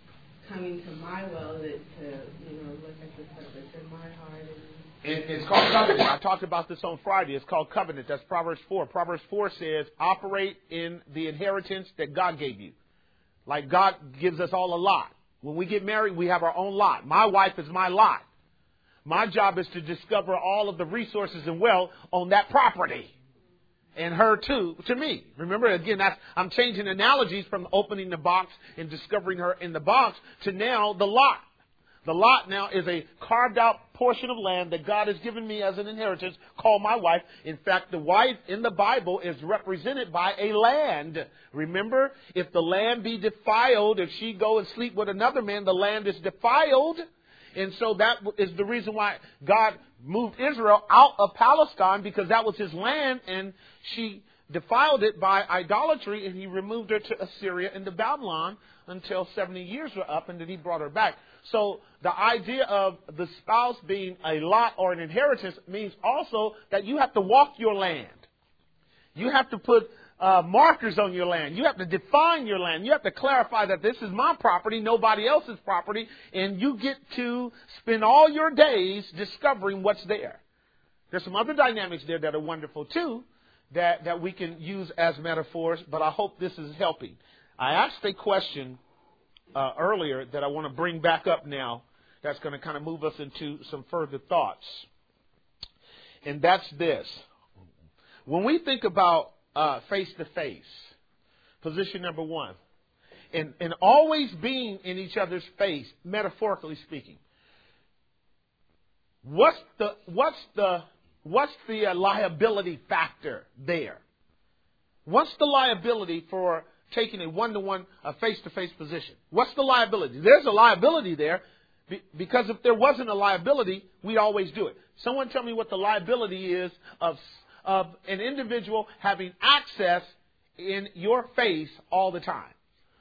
coming to my well that to you know look at the stuff that's in my heart. And it, it's called covenant. I talked about this on Friday. It's called covenant. That's Proverbs four. Proverbs four says operate in the inheritance that God gave you. Like God gives us all a lot. When we get married, we have our own lot. My wife is my lot. My job is to discover all of the resources and wealth on that property. And her too, to me. Remember, again, that's, I'm changing analogies from opening the box and discovering her in the box to now the lot. The lot now is a carved out portion of land that God has given me as an inheritance called my wife. In fact, the wife in the Bible is represented by a land. Remember, if the land be defiled, if she go and sleep with another man, the land is defiled. And so that is the reason why God moved Israel out of Palestine, because that was his land, and she defiled it by idolatry, and he removed her to Assyria and to Babylon until seventy years were up, and then he brought her back. So the idea of the spouse being a lot or an inheritance means also that you have to walk your land. You have to put uh, markers on your land. You have to define your land. You have to clarify that this is my property, nobody else's property, and you get to spend all your days discovering what's there. There's some other dynamics there that are wonderful too, that, that we can use as metaphors, but I hope this is helping. I asked a question Uh, earlier that I want to bring back up now that's going to kind of move us into some further thoughts. And that's this. When we think about uh, face-to-face, position number one, and, and always being in each other's face, metaphorically speaking, What's the what's the what's the uh, liability factor there? What's the liability for taking a one-to-one, a face-to-face position? What's the liability? There's a liability there, because if there wasn't a liability, we'd always do it. Someone tell me what the liability is of of an individual having access in your face all the time.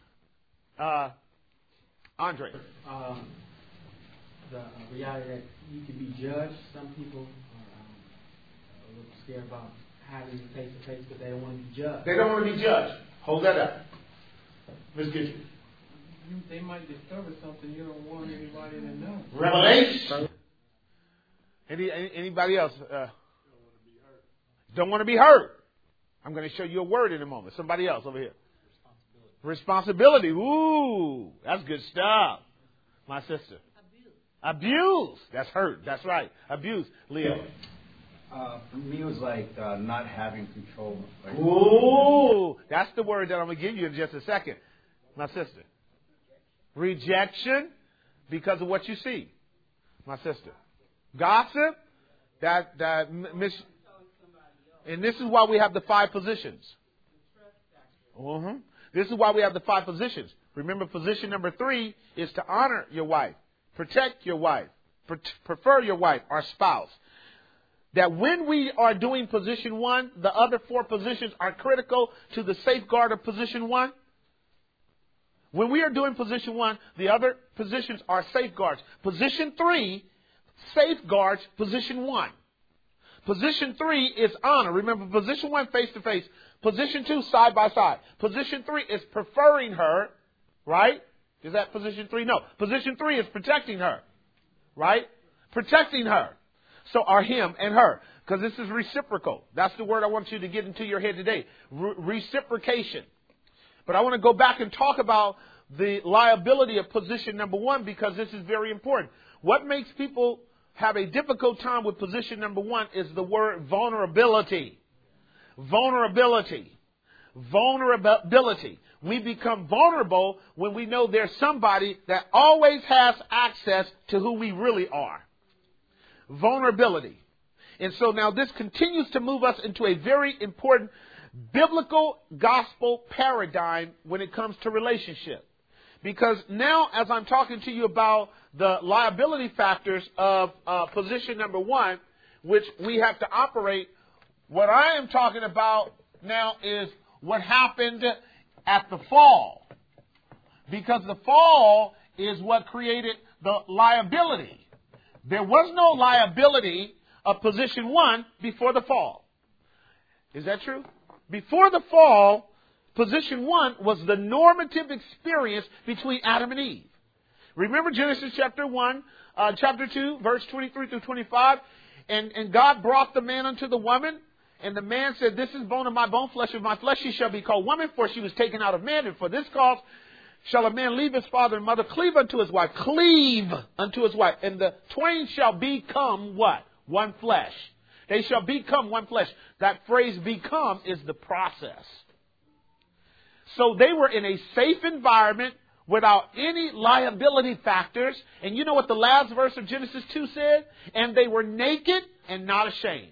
Uh, Andre. Um, the uh, reality that you can be judged. Some people are um, a little scared about having you face to face because they don't want to be judged. They don't want to be judged. Hold that up. Miz Gidget. They might discover something you don't want anybody to know. Revelation. Any, any anybody else? Uh, don't want to be hurt. I'm going to show you a word in a moment. Somebody else over here. Responsibility. Responsibility. Ooh, that's good stuff. My sister. Abuse. Abuse. That's hurt. That's right. Abuse. Leo. Uh, for me, it was like uh, not having control. Like, Ooh, that's the word that I'm going to give you in just a second. My sister. Rejection because of what you see. My sister. Gossip. That that mis- and this is why we have the five positions. Uh-huh. This is why we have the five positions. Remember, position number three is to honor your wife, protect your wife, pre- prefer your wife, our spouse. That when we are doing position one, the other four positions are critical to the safeguard of position one. When we are doing position one, the other positions are safeguards. Position three safeguards position one. Position three is honor. Remember, position one, face to face. Position two, side by side. Position three is preferring her, right? Is that position three? No. Position three is protecting her, right? Protecting her. So are him and her. Because this is reciprocal. That's the word I want you to get into your head today. Re- reciprocation. But I want to go back and talk about the liability of position number one, because this is very important. What makes people have a difficult time with position number one is the word vulnerability. Vulnerability. Vulnerability. We become vulnerable when we know there's somebody that always has access to who we really are. Vulnerability. And so now this continues to move us into a very important biblical gospel paradigm when it comes to relationship. Because now, as I'm talking to you about the liability factors of uh, position number one, which we have to operate, what I am talking about now is what happened at the fall. Because the fall is what created the liability. There was no liability of position one before the fall. Is that true? Before the fall, position one was the normative experience between Adam and Eve. Remember Genesis chapter one, uh, chapter two, verse twenty-three through twenty-five? And, and God brought the man unto the woman, and the man said, "This is bone of my bone, flesh of my flesh. She shall be called woman, for she was taken out of man. And for this cause shall a man leave his father and mother, cleave unto his wife." Cleave unto his wife. "And the twain shall become" what? One flesh. They shall become one flesh. That phrase "become" is the process. So they were in a safe environment without any liability factors. And you know what the last verse of Genesis two said? "And they were naked and not ashamed."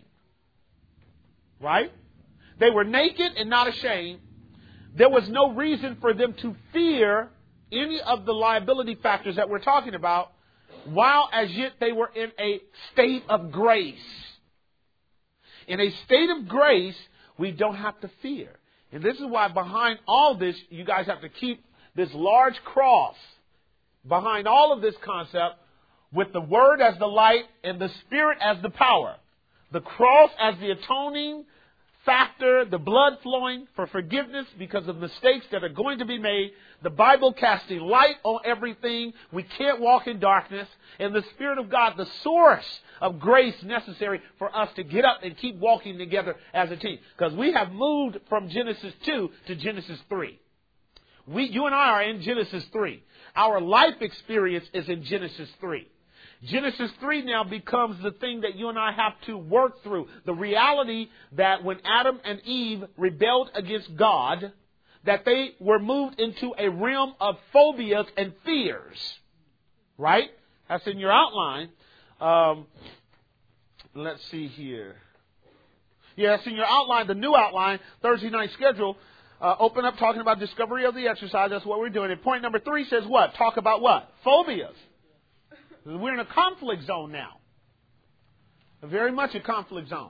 Right? They were naked and not ashamed. There was no reason for them to fear any of the liability factors that we're talking about, while as yet they were in a state of grace. In a state of grace, we don't have to fear. And this is why behind all this, you guys have to keep this large cross behind all of this concept, with the Word as the light and the Spirit as the power. The cross as the atoning factor, the blood flowing for forgiveness because of mistakes that are going to be made, the Bible casting light on everything. We can't walk in darkness. And the Spirit of God, the source of grace necessary for us to get up and keep walking together as a team. Because we have moved from Genesis two to Genesis three. We, you and I are in Genesis three. Our life experience is in Genesis three. Genesis three now becomes the thing that you and I have to work through. The reality that when Adam and Eve rebelled against God, that they were moved into a realm of phobias and fears. Right? That's in your outline. Um, let's see here. Yes, in your outline, the new outline, Thursday night schedule, uh, open up talking about discovery of the exercise. That's what we're doing. And point number three says what? Talk about what? Phobias. We're in a conflict zone now. Very much a conflict zone.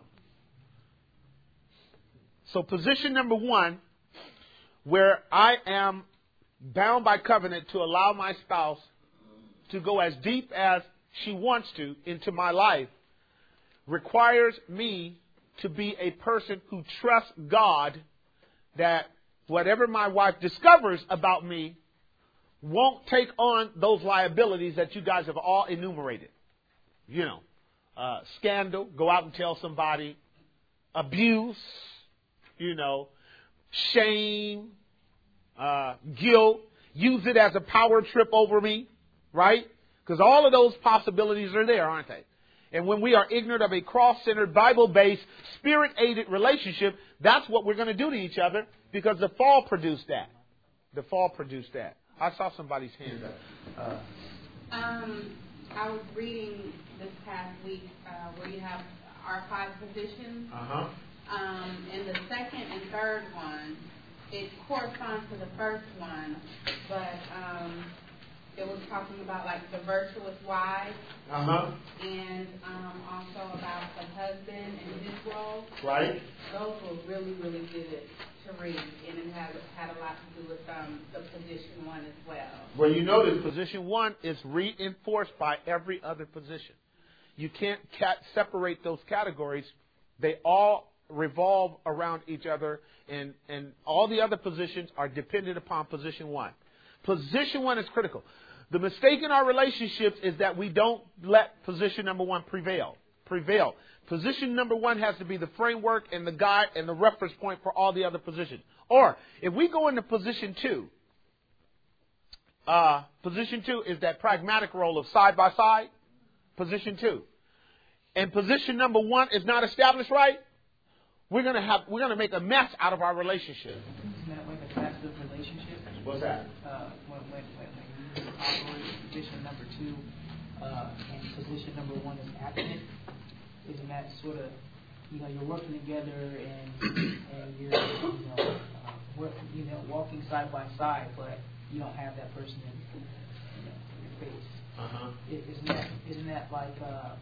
So position number one, where I am bound by covenant to allow my spouse to go as deep as she wants to into my life, requires me to be a person who trusts God that whatever my wife discovers about me won't take on those liabilities that you guys have all enumerated. You know, uh, scandal, go out and tell somebody, abuse, you know, shame, uh, guilt, use it as a power trip over me, right? Because all of those possibilities are there, aren't they? And when we are ignorant of a cross-centered, Bible-based, Spirit-aided relationship, that's what we're going to do to each other because the fall produced that. The fall produced that. I saw somebody's hand up. Uh, um, I was reading this past week uh, where you have our five positions. Uh-huh. Um, and the second and third one, it corresponds to the first one, but um, it was talking about like the virtuous wife, uh-huh. and um, also about the husband and his role. Right. Those were really, really good to read, and it had, had a lot to do with um, the position one as well. Well, you notice position one is reinforced by every other position. You can't cat- separate those categories. They all revolve around each other, and, and all the other positions are dependent upon position one. Position one is critical. The mistake in our relationships is that we don't let position number one prevail. Prevail. Position number one has to be the framework and the guide and the reference point for all the other positions. Or if we go into position two, uh, position two is that pragmatic role of side by side. Position two, and position number one is not established right. We're gonna have we're gonna make a mess out of our relationship. Isn't that like a passive relationship? What's that? Uh, when, when, when, when you operate in position number two uh, and position number one is absent, isn't that sort of, you know, you're working together and and you're, you know, uh, work, you know, walking side by side, but you don't have that person in, you know, in your face. Uh-huh. Isn't that isn't that like uh,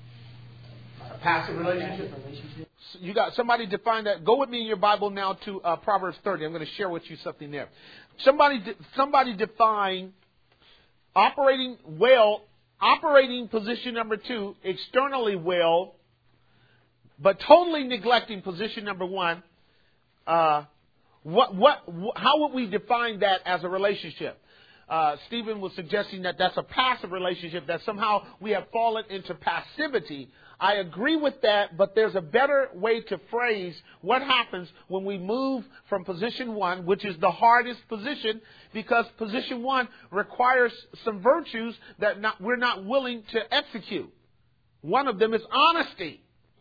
a passive relationship? Passive relationship? You got somebody define that. Go with me in your Bible now to uh, Proverbs thirty. I'm going to share with you something there. Somebody, de- somebody define operating well, operating position number two externally well, but totally neglecting position number one. Uh, what, what, wh- how would we define that as a relationship? Uh, Stephen was suggesting that that's a passive relationship, that somehow we have fallen into passivity. I agree with that, but there's a better way to phrase what happens when we move from position one, which is the hardest position, because position one requires some virtues that not, we're not willing to execute. One of them is honesty.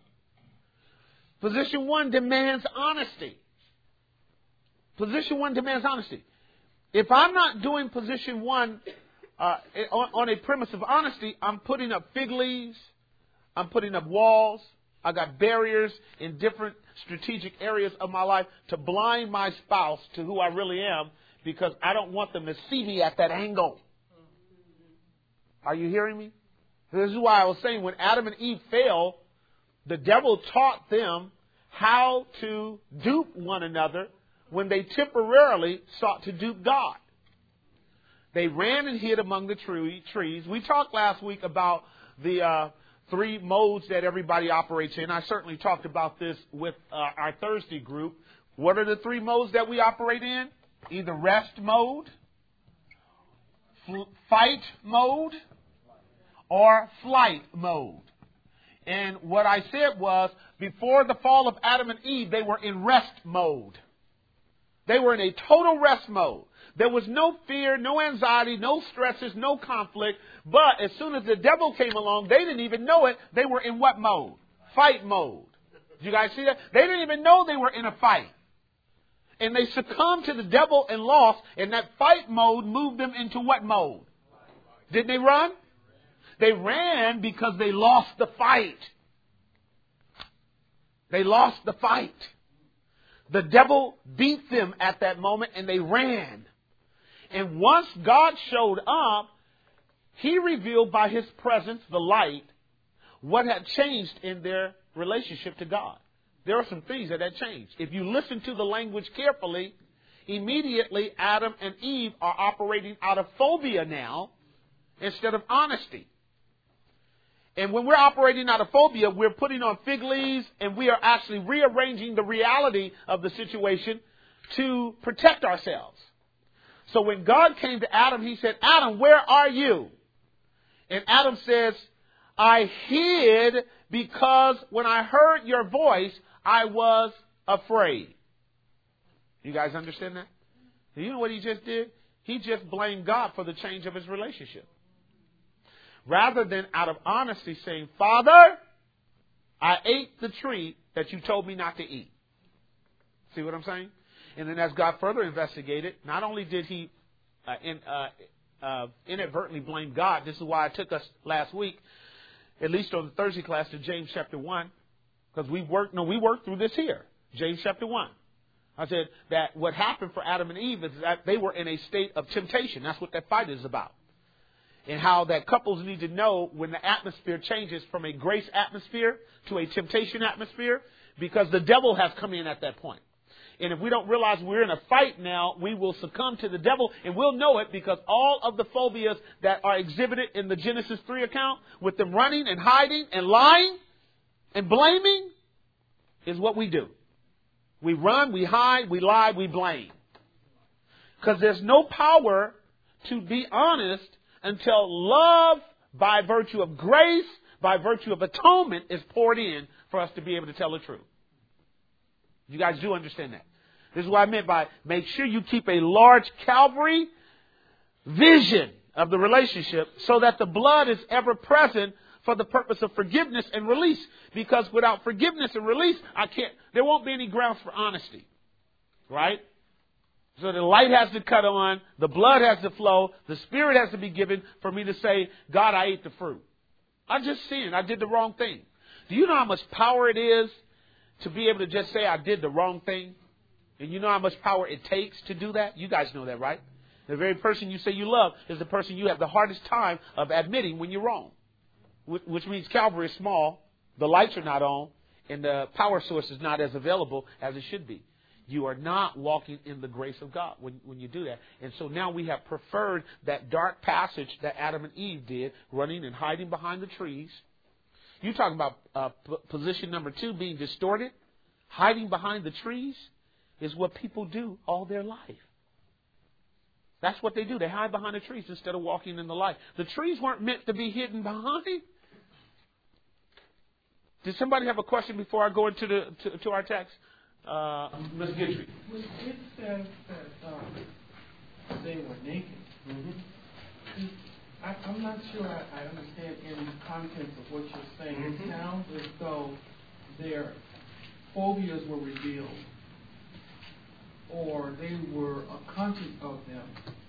Position one demands honesty. Position one demands honesty. If I'm not doing position one uh, on, on a premise of honesty, I'm putting up fig leaves. I'm putting up walls. I got barriers in different strategic areas of my life to blind my spouse to who I really am, because I don't want them to see me at that angle. Are you hearing me? This is why I was saying when Adam and Eve fell, the devil taught them how to dupe one another when they temporarily sought to dupe God. They ran and hid among the tree, trees. We talked last week about the uh, three modes that everybody operates in. I certainly talked about this with uh, our Thursday group. What are the three modes that we operate in? Either rest mode, fl- fight mode, or flight mode. And what I said was, before the fall of Adam and Eve, they were in rest mode. They were in a total rest mode. There was no fear, no anxiety, no stresses, no conflict. But as soon as the devil came along, they didn't even know it. They were in what mode? Fight mode. Did you guys see that? They didn't even know they were in a fight. And they succumbed to the devil and lost. And that fight mode moved them into what mode? Did they run? They ran because they lost the fight. They lost the fight. The devil beat them at that moment and they ran. And once God showed up, He revealed by His presence, the light, what had changed in their relationship to God. There are some things that had changed. If you listen to the language carefully, immediately Adam and Eve are operating out of phobia now instead of honesty. And when we're operating out of phobia, we're putting on fig leaves and we are actually rearranging the reality of the situation to protect ourselves. So when God came to Adam, He said, Adam, where are you? And Adam says, I hid because when I heard your voice, I was afraid. You guys understand that? You know what he just did? He just blamed God for the change of his relationship. Rather than out of honesty saying, Father, I ate the tree that you told me not to eat. See what I'm saying? And then as God further investigated, not only did he uh, in, uh, uh, inadvertently blame God, this is why I took us last week, at least on the Thursday class, to James chapter one, because we worked, no, we worked through this here, James chapter one. I said that what happened for Adam and Eve is that they were in a state of temptation. That's what that fight is about. And how that couples need to know when the atmosphere changes from a grace atmosphere to a temptation atmosphere, because the devil has come in at that point. And if we don't realize we're in a fight now, we will succumb to the devil, and we'll know it because all of the phobias that are exhibited in the Genesis three account, with them running and hiding and lying and blaming, is what we do. We run, we hide, we lie, we blame. Because there's no power to be honest until love, by virtue of grace, by virtue of atonement, is poured in for us to be able to tell the truth. You guys do understand that. This is what I meant by make sure you keep a large Calvary vision of the relationship so that the blood is ever present for the purpose of forgiveness and release. Because without forgiveness and release, I can't, there won't be any grounds for honesty. Right? So the light has to cut on, the blood has to flow, the Spirit has to be given for me to say, God, I ate the fruit. I just sinned. I did the wrong thing. Do you know how much power it is to be able to just say I did the wrong thing? And you know how much power it takes to do that? You guys know that, right? The very person you say you love is the person you have the hardest time of admitting when you're wrong. Which means Calvary is small, the lights are not on, and the power source is not as available as it should be. You are not walking in the grace of God when, when you do that. And so now we have preferred that dark passage that Adam and Eve did, running and hiding behind the trees. You're talking about uh, p- position number two being distorted. Hiding behind the trees is what people do all their life. That's what they do. They hide behind the trees instead of walking in the light. The trees weren't meant to be hidden behind. Did somebody have a question before I go into the to, to our text? Uh, Miz Gidry. When it says that um, they were naked, mm-hmm. I, I'm not sure I, I understand any contents of what you're saying. Mm-hmm. It sounds as though their phobias were revealed, or they were uh, conscious of them.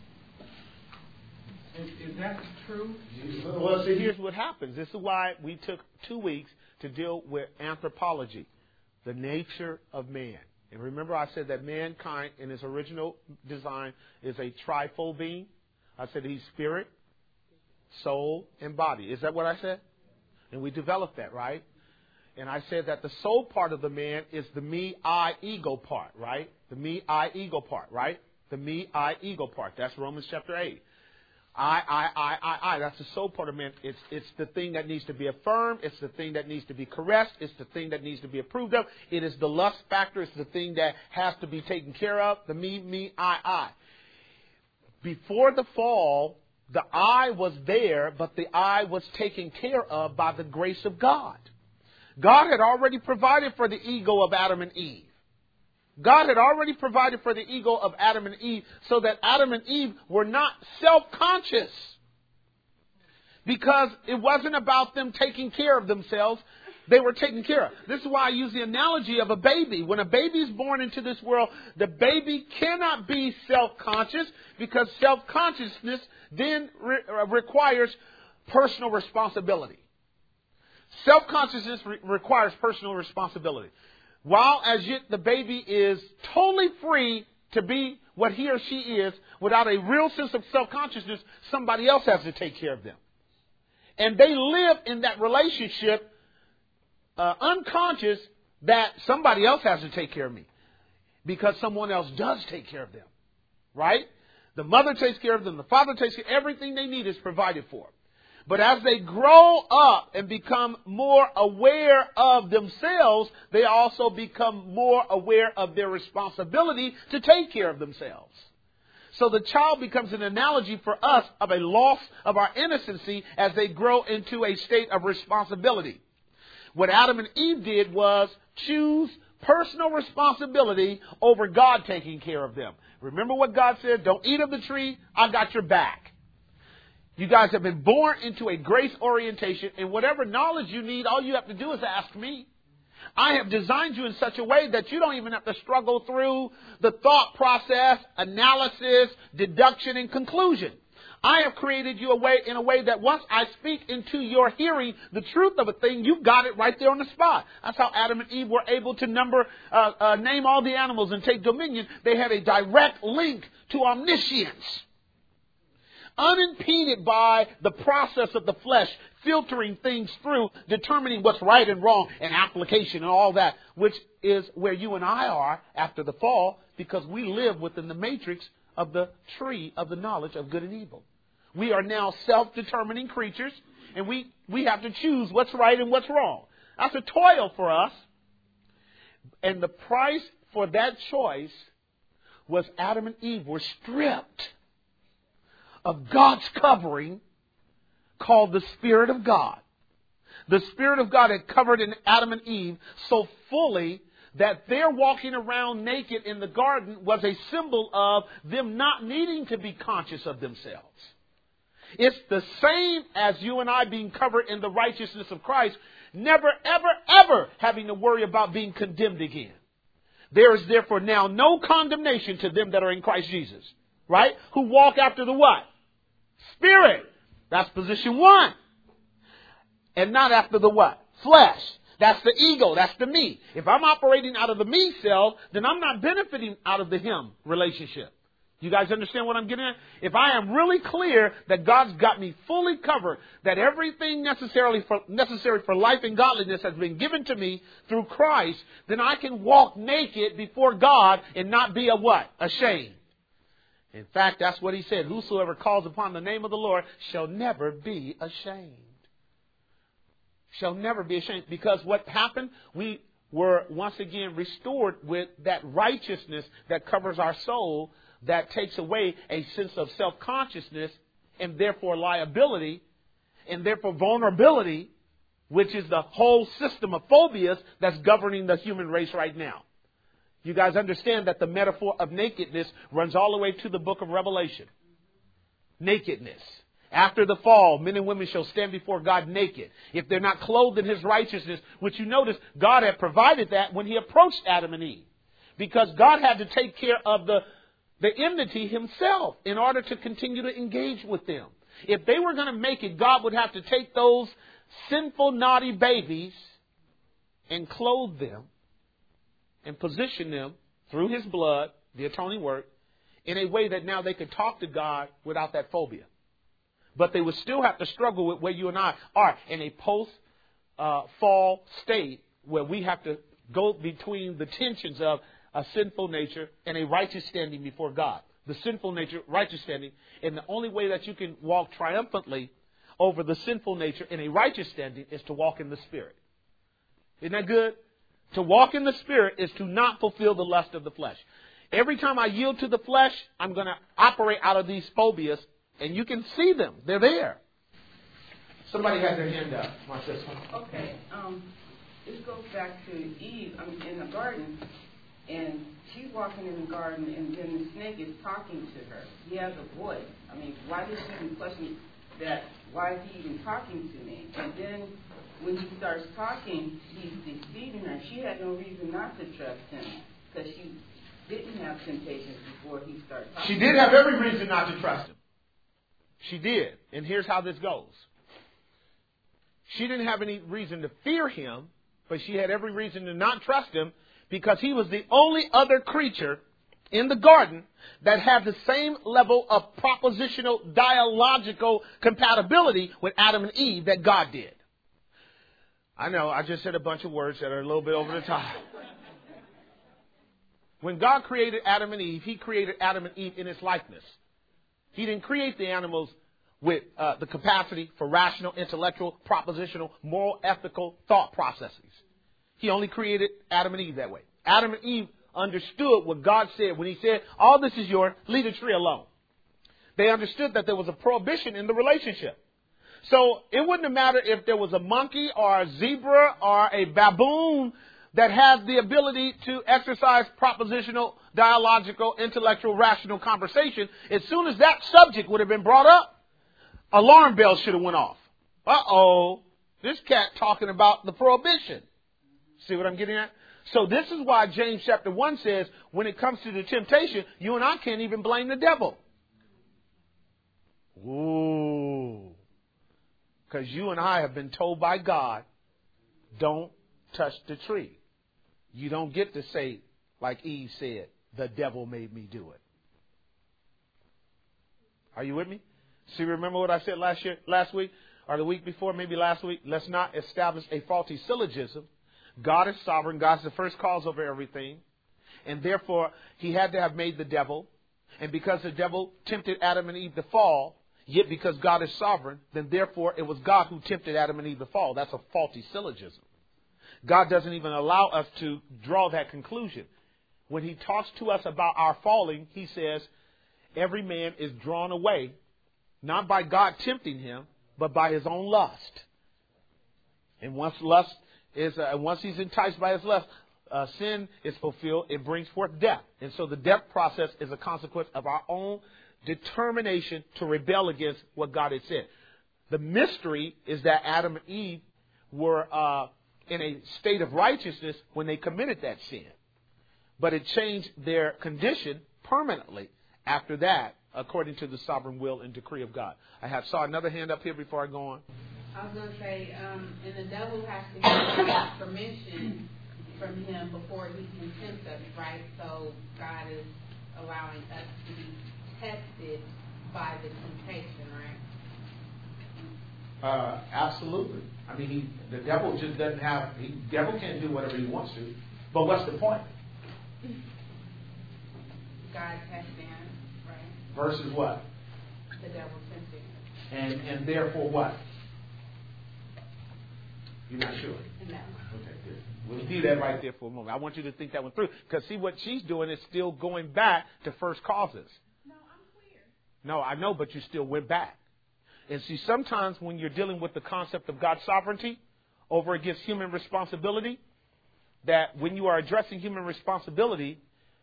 Is, is that true? Well, see, here's what happens. This is why we took two weeks to deal with anthropology, the nature of man. And remember I said that mankind in its original design is a trifold being. I said he's spirit, soul, and body. Is that what I said? And we developed that, right? And I said that the soul part of the man is the me, I, ego part, right? The me, I, ego part, right? The me, I, ego part. That's Romans chapter eight. I, I, I, I, I. That's the soul part of man. It's, it's the thing that needs to be affirmed. It's the thing that needs to be caressed. It's the thing that needs to be approved of. It is the lust factor. It's the thing that has to be taken care of. The me, me, I, I. Before the fall, the I was there, but the I was taken care of by the grace of God. God had already provided for the ego of Adam and Eve. God had already provided for the ego of Adam and Eve so that Adam and Eve were not self-conscious. Because it wasn't about them taking care of themselves. They were taken care of. This is why I use the analogy of a baby. When a baby is born into this world, the baby cannot be self-conscious because self-consciousness then re- requires personal responsibility. Self-consciousness re- requires personal responsibility. While as yet the baby is totally free to be what he or she is without a real sense of self-consciousness, somebody else has to take care of them. And they live in that relationship uh, unconscious that somebody else has to take care of me because someone else does take care of them. Right? The mother takes care of them. The father takes care of them. Everything they need is provided for. But as they grow up and become more aware of themselves, they also become more aware of their responsibility to take care of themselves. So the child becomes an analogy for us of a loss of our innocency as they grow into a state of responsibility. What Adam and Eve did was choose personal responsibility over God taking care of them. Remember what God said, don't eat of the tree, I got your back. You guys have been born into a grace orientation, and whatever knowledge you need, all you have to do is ask me. I have designed you in such a way that you don't even have to struggle through the thought process, analysis, deduction, and conclusion. I have created you a way, in a way that once I speak into your hearing the truth of a thing, you've got it right there on the spot. That's how Adam and Eve were able to number, uh, uh, name all the animals and take dominion. They had a direct link to omniscience. Unimpeded by the process of the flesh, filtering things through, determining what's right and wrong, and application and all that, which is where you and I are after the fall, because we live within the matrix of the tree of the knowledge of good and evil. We are now self-determining creatures, and we, we have to choose what's right and what's wrong. That's a toil for us. And the price for that choice was Adam and Eve were stripped of God's covering called the Spirit of God. The Spirit of God had covered in Adam and Eve so fully that their walking around naked in the garden was a symbol of them not needing to be conscious of themselves. It's the same as you and I being covered in the righteousness of Christ, never, ever, ever having to worry about being condemned again. There is therefore now no condemnation to them that are in Christ Jesus, right? Who walk after the what? Spirit. That's position one. And not after the what? Flesh. That's the ego. That's the me. If I'm operating out of the me self, then I'm not benefiting out of the him relationship. You guys understand what I'm getting at? If I am really clear that God's got me fully covered, that everything necessarily for, necessary for life and godliness has been given to me through Christ, then I can walk naked before God and not be a what? Ashamed. In fact, that's what he said. Whosoever calls upon the name of the Lord shall never be ashamed. Shall never be ashamed. Because what happened? We were once again restored with that righteousness that covers our soul, that takes away a sense of self-consciousness and therefore liability and therefore vulnerability, which is the whole system of phobias that's governing the human race right now. You guys understand that the metaphor of nakedness runs all the way to the book of Revelation. Nakedness. After the fall, men and women shall stand before God naked. If they're not clothed in his righteousness, which you notice, God had provided that when he approached Adam and Eve. Because God had to take care of the, the enmity himself in order to continue to engage with them. If they were going to make it, God would have to take those sinful, naughty babies and clothe them and position them through his blood, the atoning work, in a way that now they could talk to God without that phobia. But they would still have to struggle with where you and I are in a post-fall uh, state where we have to go between the tensions of a sinful nature and a righteous standing before God. The sinful nature, righteous standing, and the only way that you can walk triumphantly over the sinful nature in a righteous standing is to walk in the Spirit. Isn't that good? To walk in the Spirit is to not fulfill the lust of the flesh. Every time I yield to the flesh, I'm going to operate out of these phobias, and you can see them. They're there. Somebody has their hand up. Watch this one. Okay. Um, this goes back to Eve. I mean, in the garden, and she's walking in the garden, and then the snake is talking to her. He has a voice. I mean, why did she even question that? Why is he even talking to me? And then when he starts talking, he's deceiving her. She had no reason not to trust him because she didn't have temptations before he started talking. She did have every reason not to trust him. She did. And here's how this goes. She didn't have any reason to fear him, but she had every reason to not trust him because he was the only other creature in the garden that had the same level of propositional, dialogical compatibility with Adam and Eve that God did. I know, I just said a bunch of words that are a little bit over the top. When God created Adam and Eve, he created Adam and Eve in his likeness. He didn't create the animals with uh, the capacity for rational, intellectual, propositional, moral, ethical thought processes. He only created Adam and Eve that way. Adam and Eve understood what God said when he said, all this is yours, leave the tree alone. They understood that there was a prohibition in the relationship. So it wouldn't have mattered if there was a monkey or a zebra or a baboon that has the ability to exercise propositional, dialogical, intellectual, rational conversation. As soon as that subject would have been brought up, alarm bells should have went off. Uh-oh, this cat talking about the prohibition. See what I'm getting at? So this is why James chapter one says, when it comes to the temptation, you and I can't even blame the devil. Ooh. Because you and I have been told by God, don't touch the tree. You don't get to say, like Eve said, the devil made me do it. Are you with me? See, remember what I said last year, last week, or the week before, maybe last week? Let's not establish a faulty syllogism. God is sovereign. God's the first cause over everything. And therefore, he had to have made the devil. And because the devil tempted Adam and Eve to fall, yet because God is sovereign, then therefore it was God who tempted Adam and Eve to fall. That's a faulty syllogism. God doesn't even allow us to draw that conclusion. When he talks to us about our falling, he says, every man is drawn away, not by God tempting him, but by his own lust. And once lust is, uh, once he's enticed by his lust, uh, sin is fulfilled, it brings forth death. And so the death process is a consequence of our own determination to rebel against what God had said. The mystery is that Adam and Eve were uh, in a state of righteousness when they committed that sin. But it changed their condition permanently after that, according to the sovereign will and decree of God. I have saw another hand up here before I go on. I was going to say, um, and the devil has to get permission from him before he can tempt us, right? So God is allowing us to be tested by the temptation, right? Uh, absolutely. I mean, he, the devil just doesn't have, the devil can't do whatever he wants to. But what's the point? God testing us, right? Versus what? The devil tempting us. And, and therefore what? You're not sure? No. Okay, good. We'll do that right there for a moment. I want you to think that one through. Because see, what she's doing is still going back to first causes. No, I'm clear. No, I know, but you still went back. And see, sometimes when you're dealing with the concept of God's sovereignty over against human responsibility, that when you are addressing human responsibility,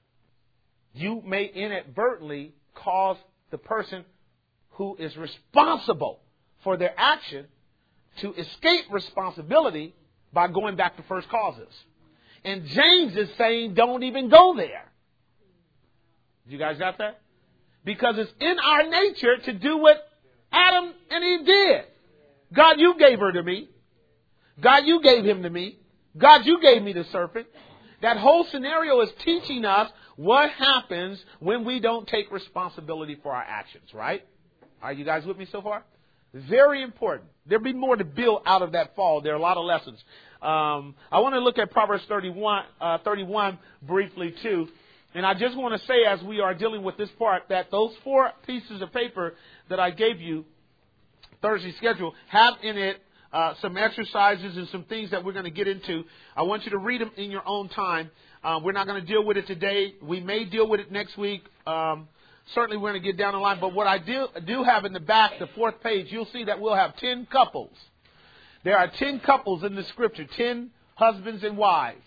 you may inadvertently cause the person who is responsible for their action to escape responsibility by going back to first causes. And James is saying, don't even go there. You guys got that? Because it's in our nature to do what Adam and Eve did. God, you gave her to me. God, you gave him to me. God, you gave me the serpent. That whole scenario is teaching us what happens when we don't take responsibility for our actions, right? Are you guys with me so far? Very important. There'll be more to build out of that fall. There are a lot of lessons. Um, I want to look at Proverbs thirty-one, uh, thirty-one briefly too. And I just want to say, as we are dealing with this part, that those four pieces of paper that I gave you, Thursday schedule, have in it uh, some exercises and some things that we're going to get into. I want you to read them in your own time. Uh, we're not going to deal with it today. We may deal with it next week. Um, certainly we're going to get down the line. But what I do, do have in the back, the fourth page, you'll see that we'll have ten couples. There are ten couples in the scripture, ten husbands and wives.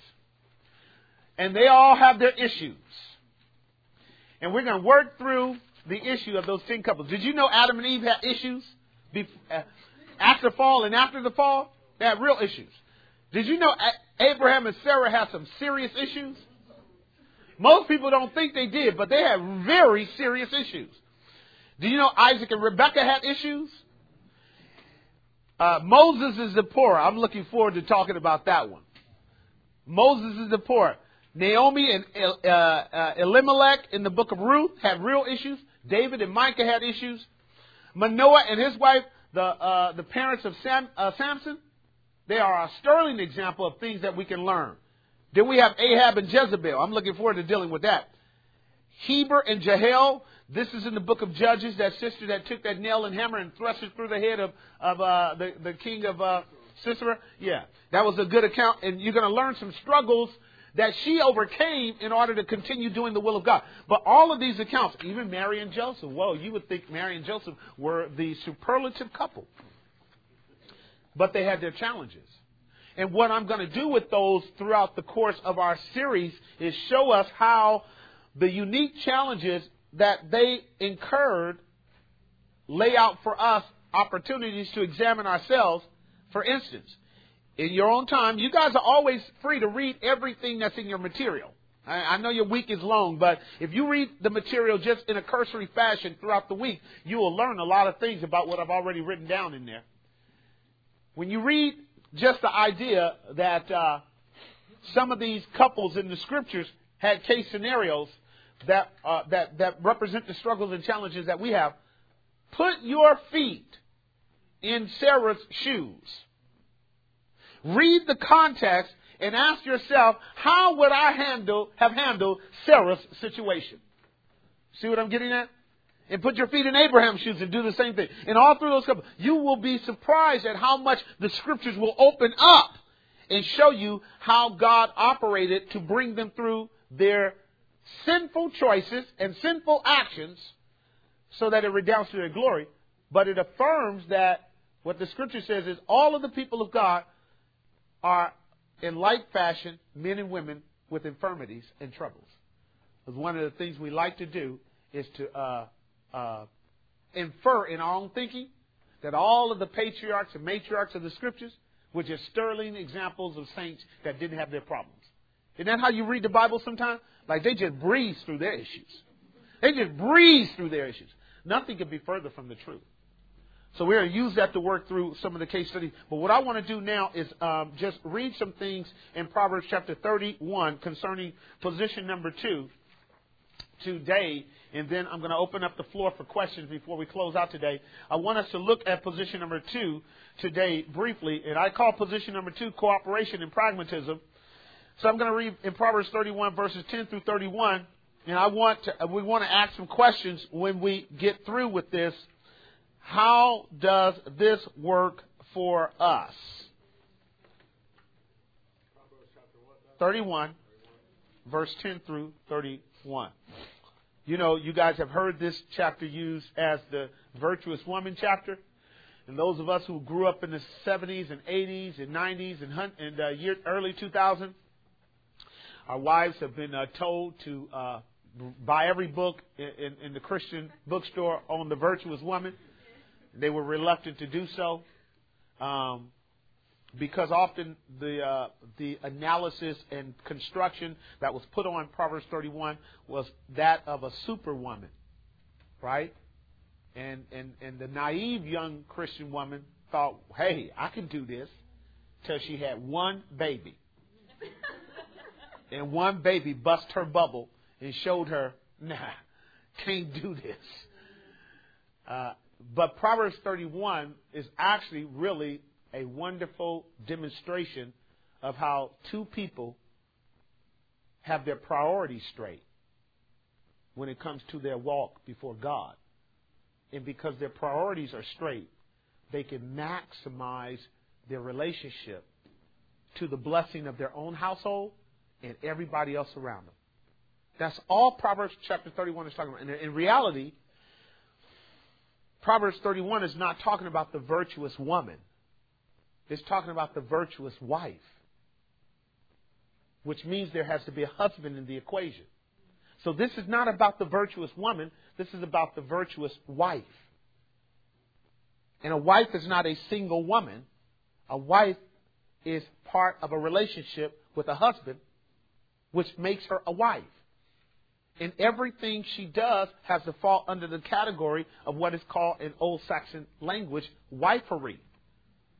And they all have their issues. And we're going to work through the issue of those ten couples. Did you know Adam and Eve had issues? After the fall and after the fall, they had real issues. Did you know Abraham and Sarah had some serious issues? Most people don't think they did, but they had very serious issues. Do you know Isaac and Rebekah had issues? Uh, Moses and Zipporah. I'm looking forward to talking about that one. Moses and Zipporah. Naomi and uh, uh, Elimelech in the book of Ruth had real issues. David and Micah had issues. Manoah and his wife, the uh, the parents of Sam, uh, Samson, they are a sterling example of things that we can learn. Then we have Ahab and Jezebel. I'm looking forward to dealing with that. Heber and Jael. This is in the book of Judges, that sister that took that nail and hammer and thrust it through the head of, of uh, the, the king of uh, Sisera. Yeah, that was a good account. And you're going to learn some struggles that she overcame in order to continue doing the will of God. But all of these accounts, even Mary and Joseph, whoa, you would think Mary and Joseph were the superlative couple. But they had their challenges. And what I'm going to do with those throughout the course of our series is show us how the unique challenges that they incurred lay out for us opportunities to examine ourselves. For instance, in your own time, you guys are always free to read everything that's in your material. I, I know your week is long, but if you read the material just in a cursory fashion throughout the week, you will learn a lot of things about what I've already written down in there. When you read just the idea that uh, some of these couples in the scriptures had case scenarios that uh, that that represent the struggles and challenges that we have, put your feet in Sarah's shoes. Read the context and ask yourself, how would I handle have handled Sarah's situation? See what I'm getting at? And put your feet in Abraham's shoes and do the same thing. And all through those couples, you will be surprised at how much the scriptures will open up and show you how God operated to bring them through their sinful choices and sinful actions so that it redounds to their glory. But it affirms that what the scripture says is all of the people of God are in like fashion men and women with infirmities and troubles. Because one of the things we like to do is to uh, uh, infer in our own thinking that all of the patriarchs and matriarchs of the scriptures were just sterling examples of saints that didn't have their problems. Isn't that how you read the Bible sometimes? Like they just breeze through their issues. They just breeze through their issues. Nothing could be further from the truth. So we're going to use that to work through some of the case studies. But what I want to do now is um, just read some things in Proverbs chapter thirty-one concerning position number two today. And then I'm going to open up the floor for questions before we close out today. I want us to look at position number two today briefly. And I call position number two cooperation and pragmatism. So I'm going to read in Proverbs thirty-one verses ten through thirty-one. And I want to, we want to ask some questions when we get through with this. How does this work for us? thirty-one, verse ten through thirty-one. You know, you guys have heard this chapter used as the virtuous woman chapter. And those of us who grew up in the seventies and eighties and nineties and, and uh, year, early two thousand, our wives have been uh, told to uh, buy every book in, in, in the Christian bookstore on the virtuous woman. They were reluctant to do so um, because often the uh, the analysis and construction that was put on Proverbs thirty-one was that of a superwoman, right? And and and the naive young Christian woman thought, "Hey, I can do this," till she had one baby, and one baby bust her bubble and showed her, "Nah, can't do this." Uh, But Proverbs thirty-one is actually really a wonderful demonstration of how two people have their priorities straight when it comes to their walk before God. And because their priorities are straight, they can maximize their relationship to the blessing of their own household and everybody else around them. That's all Proverbs chapter thirty-one is talking about. And in reality, Proverbs thirty-one is not talking about the virtuous woman. It's talking about the virtuous wife, which means there has to be a husband in the equation. So this is not about the virtuous woman. This is about the virtuous wife. And a wife is not a single woman. A wife is part of a relationship with a husband, which makes her a wife. And everything she does has to fall under the category of what is called in Old Saxon language, wifery.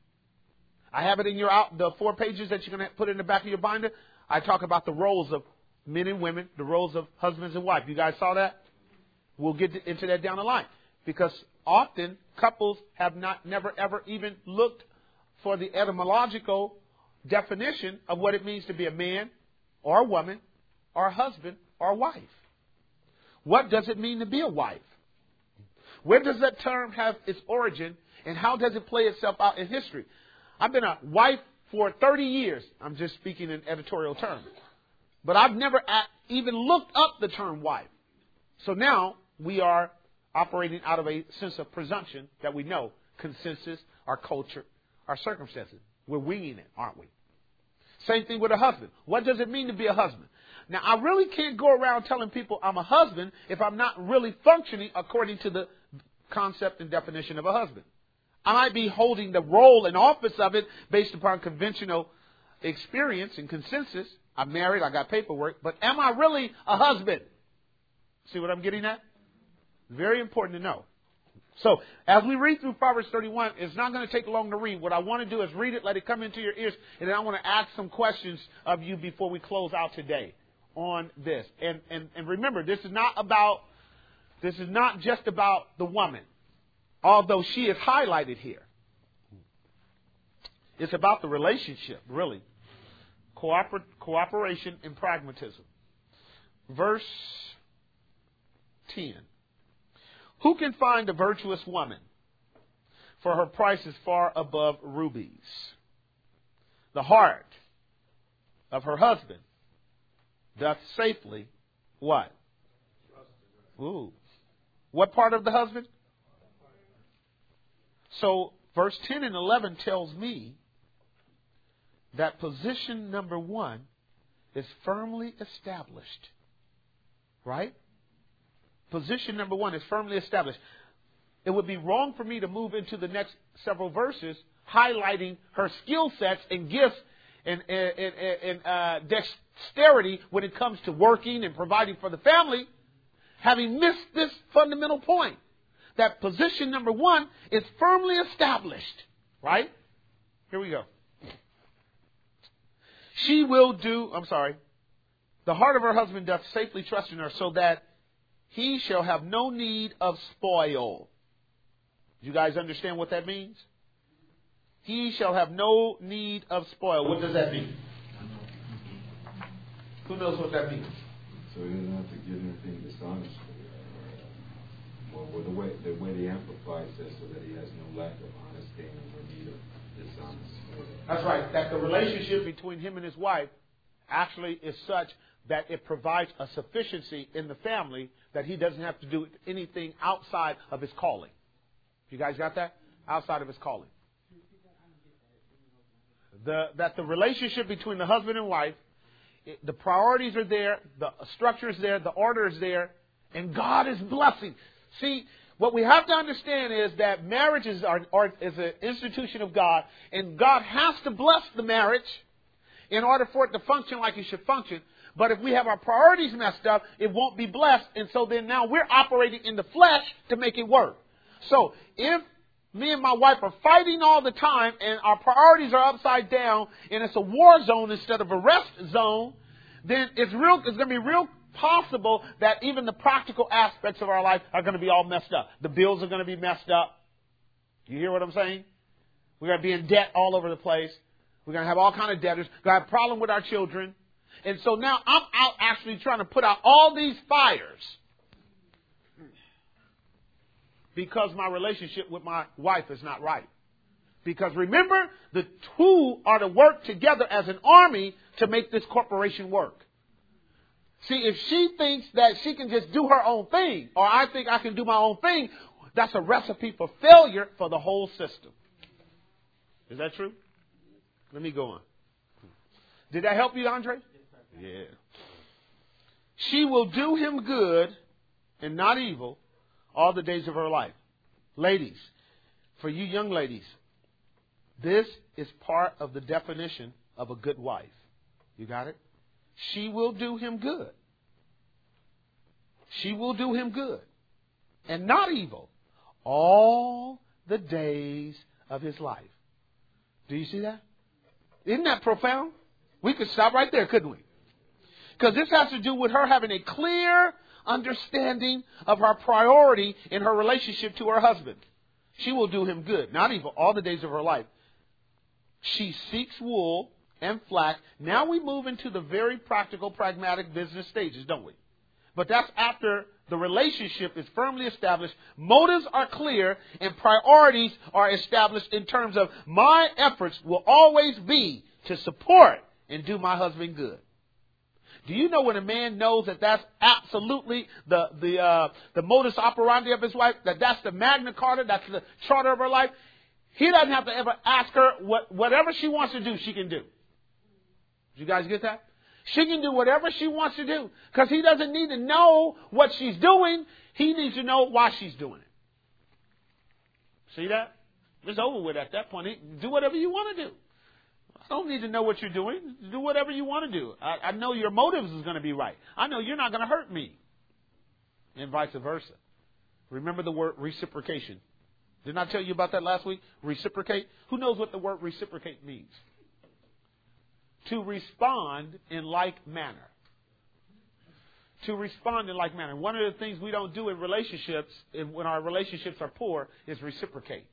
I have it in your out the four pages that you're going to put in the back of your binder. I talk about the roles of men and women, the roles of husbands and wives. You guys saw that? We'll get into that down the line. Because often couples have not, never, ever even looked for the etymological definition of what it means to be a man or a woman or a husband or a wife. What does it mean to be a wife? Where does that term have its origin, and how does it play itself out in history? I've been a wife for thirty years. I'm just speaking in editorial terms. But I've never at, even looked up the term wife. So now we are operating out of a sense of presumption that we know consensus, our culture, our circumstances. We're winging it, aren't we? Same thing with a husband. What does it mean to be a husband? Now, I really can't go around telling people I'm a husband if I'm not really functioning according to the concept and definition of a husband. I might be holding the role and office of it based upon conventional experience and consensus. I'm married, I got paperwork, but am I really a husband? See what I'm getting at? Very important to know. So, as we read through Proverbs thirty-one, it's not going to take long to read. What I want to do is read it, let it come into your ears, and then I want to ask some questions of you before we close out today on this. And, and, and remember, this is not about, this is not just about the woman, although she is highlighted here. It's about the relationship, really. Cooper- cooperation and pragmatism. Verse ten. Who can find a virtuous woman? For her price is far above rubies. The heart of her husband doth safely what? Ooh. What part of the husband? So verse ten and eleven tells me that position number one is firmly established. Right? Position number one is firmly established. It would be wrong for me to move into the next several verses highlighting her skill sets and gifts and, and, and, and uh, dexterity when it comes to working and providing for the family, having missed this fundamental point. That position number one is firmly established. Right? Here we go. She will do, I'm sorry, the heart of her husband doth safely trust in her, so that he shall have no need of spoil. You guys understand what that means? He shall have no need of spoil. What does that mean? Who knows what that means? So he doesn't have to get anything dishonest. Well, well, the way the way the Amplified says, so that he has no lack of honest gain or need of dishonest. That's right. That the relationship between him and his wife actually is such that it provides a sufficiency in the family that he doesn't have to do anything outside of his calling. You guys got that? Outside of his calling. The, that the relationship between the husband and wife, it, the priorities are there, the structure is there, the order is there, and God is blessing. See, what we have to understand is that marriage is, our, our, is an institution of God, and God has to bless the marriage in order for it to function like it should function. But if we have our priorities messed up, it won't be blessed. And so then now we're operating in the flesh to make it work. So if me and my wife are fighting all the time and our priorities are upside down and it's a war zone instead of a rest zone, then it's real. It's going to be real possible that even the practical aspects of our life are going to be all messed up. The bills are going to be messed up. You hear what I'm saying? We're going to be in debt all over the place. We're going to have all kinds of debtors. We're going to have a problem with our children. And so now I'm out actually trying to put out all these fires because my relationship with my wife is not right. Because remember, the two are to work together as an army to make this corporation work. See, if she thinks that she can just do her own thing, or I think I can do my own thing, that's a recipe for failure for the whole system. Is that true? Let me go on. Did that help you, Andre? Yeah. She will do him good and not evil all the days of her life. Ladies, for you young ladies, this is part of the definition of a good wife. You got it? She will do him good. She will do him good and not evil all the days of his life. Do you see that? Isn't that profound? We could stop right there, couldn't we? Because this has to do with her having a clear understanding of her priority in her relationship to her husband. She will do him good, not even all the days of her life. She seeks wool and flax. Now we move into the very practical, pragmatic business stages, don't we? But that's after the relationship is firmly established, motives are clear, and priorities are established in terms of my efforts will always be to support and do my husband good. Do you know when a man knows that that's absolutely the the uh, the modus operandi of his wife, that that's the Magna Carta, that's the charter of her life? He doesn't have to ever ask her what whatever she wants to do, she can do. Did you guys get that? She can do whatever she wants to do because he doesn't need to know what she's doing. He needs to know why she's doing it. See that? It's over with at that point. Do whatever you want to do. I don't need to know what you're doing. Do whatever you want to do. I, I know your motives is going to be right. I know you're not going to hurt me. And vice versa. Remember the word reciprocation. Didn't I tell you about that last week? Reciprocate. Who knows what the word reciprocate means? To respond in like manner. To respond in like manner. One of the things we don't do in relationships, when our relationships are poor, is reciprocate.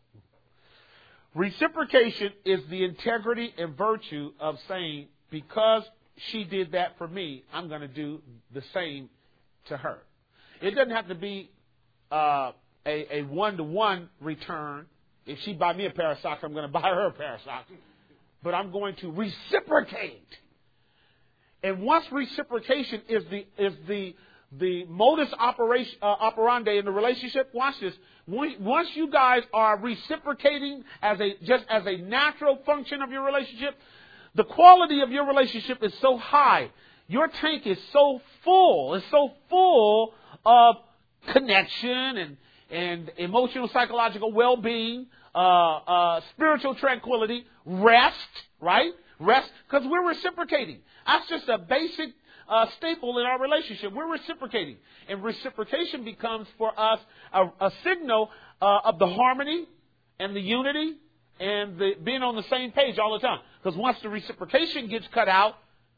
Reciprocation is the integrity and virtue of saying, because she did that for me, I'm going to do the same to her. It doesn't have to be uh, a, a one-to-one return. If she buy me a pair of socks, I'm going to buy her a pair of socks. But I'm going to reciprocate. And once reciprocation is the is the the modus operation, uh, operandi in the relationship, watch this. Once you guys are reciprocating as a just as a natural function of your relationship, the quality of your relationship is so high. Your tank is so full. It's so full of connection and and emotional, psychological well-being, uh, uh, spiritual tranquility, rest, right? Rest, because we're reciprocating. That's just a basic uh, staple in our relationship. We're reciprocating. And reciprocation becomes for us a, a signal uh, of the harmony and the unity and the being on the same page all the time. Because once the reciprocation gets cut out,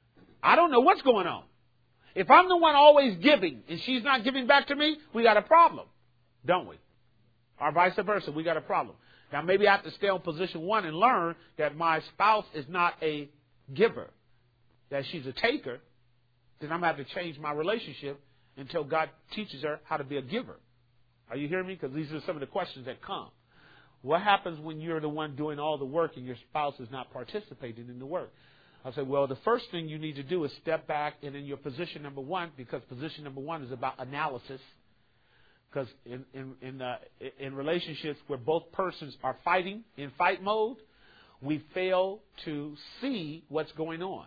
I don't know what's going on. If I'm the one always giving and she's not giving back to me, we got a problem. Don't we? Or vice versa, we got a problem. Now, maybe I have to stay on position one and learn that my spouse is not a giver, that she's a taker. Then I'm going to have to change my relationship until God teaches her how to be a giver. Are you hearing me? Because these are some of the questions that come. What happens when you're the one doing all the work and your spouse is not participating in the work? I say, well, the first thing you need to do is step back and in your position number one, because position number one is about analysis. Because in in in, uh, in relationships where both persons are fighting in fight mode, we fail to see what's going on.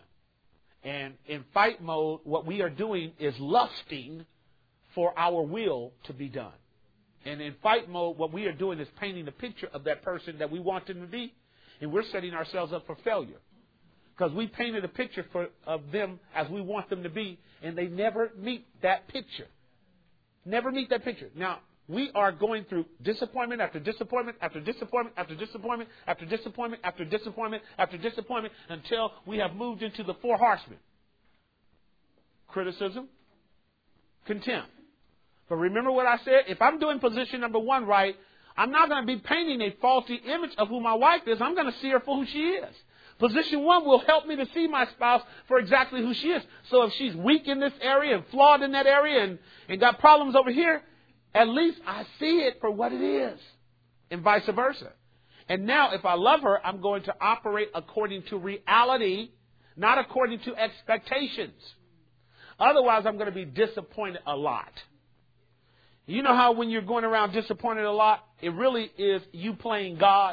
And in fight mode, what we are doing is lusting for our will to be done. And in fight mode, what we are doing is painting a picture of that person that we want them to be, and we're setting ourselves up for failure. Because we painted a picture for, of them as we want them to be, and they never meet that picture. Never meet that picture. Now, we are going through disappointment after disappointment after disappointment after disappointment after disappointment after disappointment after disappointment until we have moved into the four horsemen. Criticism, contempt. But remember what I said? If I'm doing position number one right, I'm not going to be painting a faulty image of who my wife is. I'm going to see her for who she is. Position one will help me to see my spouse for exactly who she is. So if she's weak in this area and flawed in that area and, and got problems over here, at least I see it for what it is, and vice versa. And now if I love her, I'm going to operate according to reality, not according to expectations. Otherwise, I'm going to be disappointed a lot. You know how when you're going around disappointed a lot, it really is you playing God?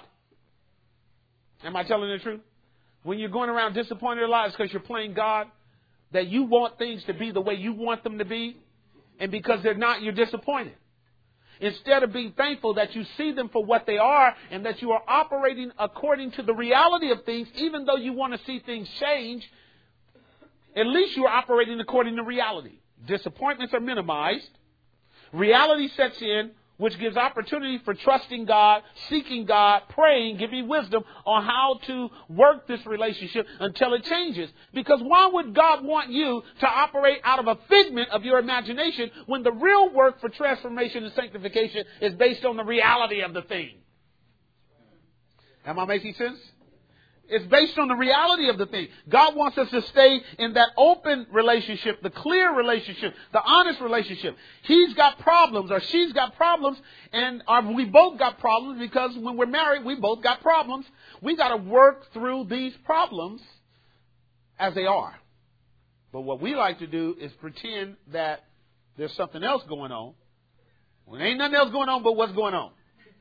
Am I telling the truth? When you're going around disappointed a lot, it's because you're playing God, that you want things to be the way you want them to be, and because they're not, you're disappointed. Instead of being thankful that you see them for what they are and that you are operating according to the reality of things, even though you want to see things change, at least you are operating according to reality. Disappointments are minimized. Reality sets in which gives opportunity for trusting God, seeking God, praying, giving wisdom on how to work this relationship until it changes. Because why would God want you to operate out of a figment of your imagination when the real work for transformation and sanctification is based on the reality of the thing? Am I making sense? It's based on the reality of the thing. God wants us to stay in that open relationship, the clear relationship, the honest relationship. He's got problems or she's got problems, and or we both got problems, because when we're married, we both got problems. We got to work through these problems as they are. But what we like to do is pretend that there's something else going on when there ain't nothing else going on but what's going on.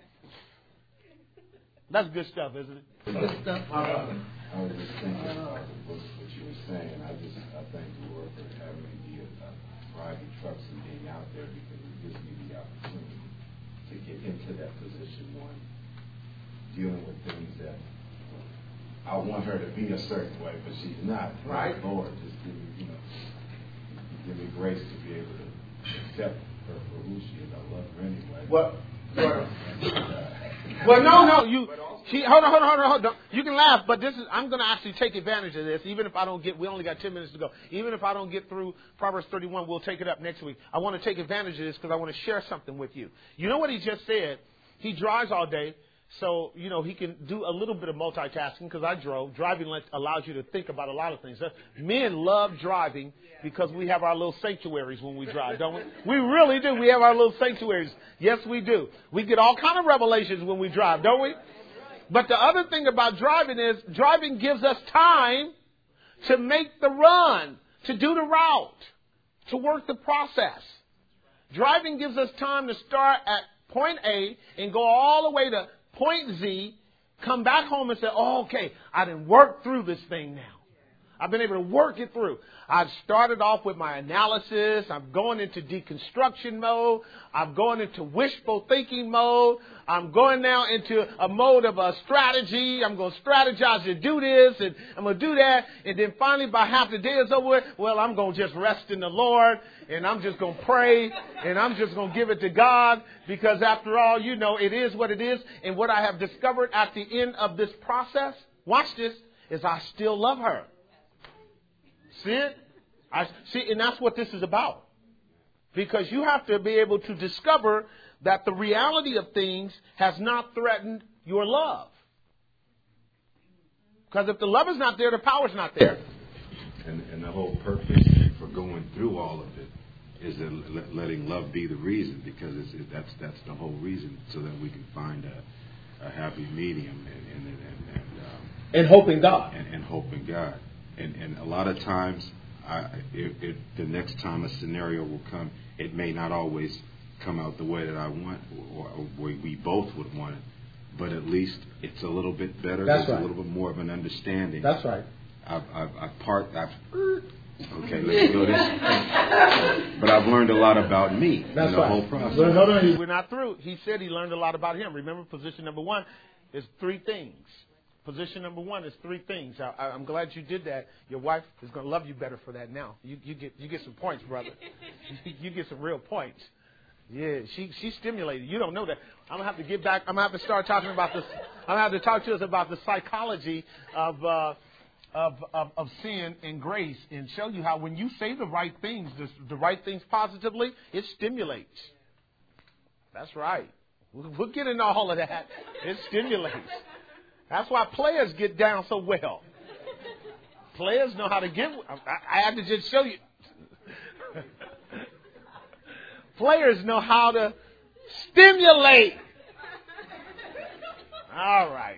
That's good stuff, isn't it? Good stuff. I was just thinking about what, what you were saying. I just I thank the Lord for having me uh, driving trucks and being out there, because it gives me the opportunity to get into that position, one, dealing with things that I want her to be a certain way, but she's not. Right. Lord, just give me, you know, give me grace to be able to accept her for who she is. I love her anyway. What? Well, Well, no, no, you. She, hold on, hold on, hold on, hold on. You can laugh, but this is. I'm going to actually take advantage of this, even if I don't get. We only got ten minutes to go. Even if I don't get through Proverbs thirty-one, we'll take it up next week. I want to take advantage of this because I want to share something with you. You know what he just said? He drives all day, so you know he can do a little bit of multitasking, because I drove. Driving allows you to think about a lot of things. Men love driving because we have our little sanctuaries when we drive, don't we? We really do. We have our little sanctuaries. Yes, we do. We get all kind of revelations when we drive, don't we? But the other thing about driving is driving gives us time to make the run, to do the route, to work the process. Driving gives us time to start at point A and go all the way to point Z, come back home and say, oh, okay, I didn't work through this thing now. I've been able to work it through. I've started off with my analysis. I'm going into deconstruction mode. I'm going into wishful thinking mode. I'm going now into a mode of a strategy. I'm going to strategize to do this, and I'm going to do that. And then finally, by half the day is over with, well, I'm going to just rest in the Lord, and I'm just going to pray, and I'm just going to give it to God, because after all, you know, it is what it is. And what I have discovered at the end of this process, watch this, is I still love her. See it? I see, and that's what this is about. Because you have to be able to discover that the reality of things has not threatened your love. Because if the love is not there, the power's not there. And, and the whole purpose for going through all of it is that letting love be the reason, because it's, it, that's that's the whole reason, so that we can find a, a happy medium and and and, and, um, and hope in God. And, and hope in God. And, and a lot of times, I, it, it, the next time a scenario will come, it may not always come out the way that I want, or, or we both would want it. But at least it's a little bit better. That's There's right. a little bit more of an understanding. That's right. I've, I've, I've part. I've. Okay, let's go this. But I've learned a lot about me That's in the right. whole process. No, no, no, we're not through. He said he learned a lot about him. Remember, position number one is three things. Position number one is three things. I, I'm glad you did that. Your wife is going to love you better for that now. You, you get you get some points, brother. you, you get some real points. Yeah, she she's stimulated. You don't know that. I'm gonna have to get back. I'm gonna have to start talking about this. I'm gonna have to talk to us about the psychology of uh, of, of of sin and grace, and show you how when you say the right things, the, the right things positively, it stimulates. That's right. We'll, we'll get into all of that. It stimulates. That's why players get down so well. Players know how to get. I, I have to just show you. Players know how to stimulate. All right.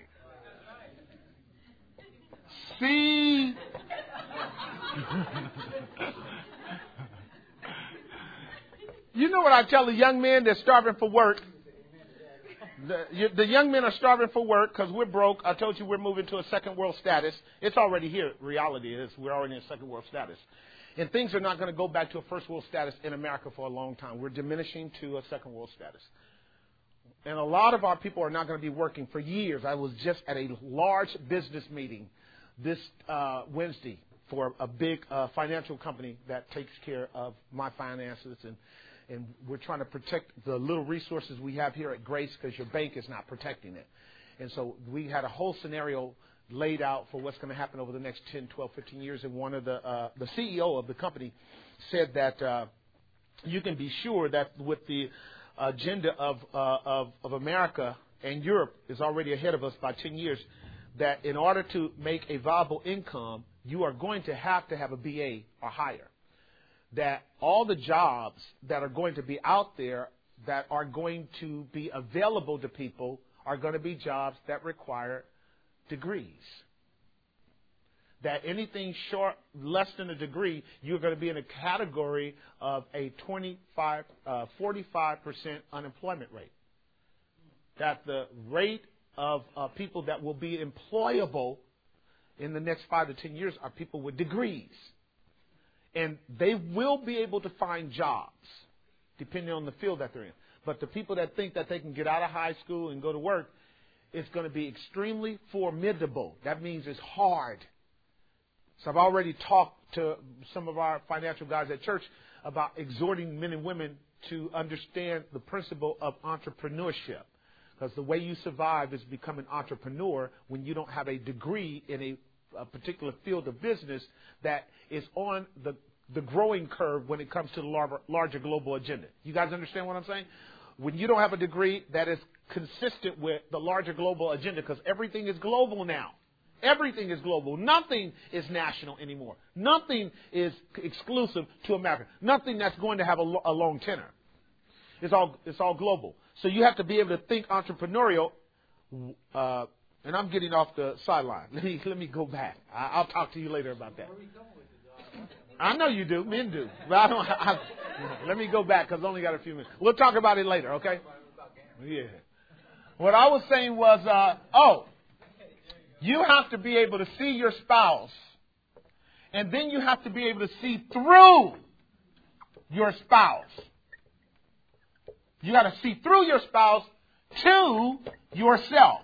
See. You know what I tell the young men that's starving for work? The, you, the young men are starving for work because we're broke. I told you we're moving to a second world status. It's already here. Reality is we're already in a second world status. And things are not going to go back to a first world status in America for a long time. We're diminishing to a second world status. And a lot of our people are not going to be working for years. I was just at a large business meeting this uh, Wednesday for a big uh, financial company that takes care of my finances. And and we're trying to protect the little resources we have here at Grace because your bank is not protecting it. And so we had a whole scenario laid out for what's going to happen over the next ten, twelve, fifteen years. And one of the uh, the C E O of the company said that uh, you can be sure that with the agenda of, uh, of of America and Europe is already ahead of us by ten years, that in order to make a viable income, you are going to have to have a B A or higher. That all the jobs that are going to be out there that are going to be available to people are going to be jobs that require degrees. That anything short, less than a degree, you're going to be in a category of a twenty-five, uh, forty-five percent unemployment rate. That the rate of uh, people that will be employable in the next five to ten years are people with degrees. And they will be able to find jobs, depending on the field that they're in. But the people that think that they can get out of high school and go to work, it's going to be extremely formidable. That means it's hard. So I've already talked to some of our financial guys at church about exhorting men and women to understand the principle of entrepreneurship. Because the way you survive is become an entrepreneur when you don't have a degree in a, a particular field of business that is on the, the growing curve when it comes to the larger, larger global agenda. You guys understand what I'm saying? When you don't have a degree that is consistent with the larger global agenda, because everything is global now. Everything is global. Nothing is national anymore. Nothing is exclusive to America. Nothing that's going to have a, lo- a long tenor. It's all it's all global. So you have to be able to think entrepreneurial. Uh, and I'm getting off the sideline. Let me let me go back. I, I'll talk to you later about that. I know you do. Men do. But I don't. I, let me go back because I only got a few minutes. We'll talk about it later. Okay? Yeah. What I was saying was, uh, oh, you have to be able to see your spouse, and then you have to be able to see through your spouse. You got to see through your spouse to yourself.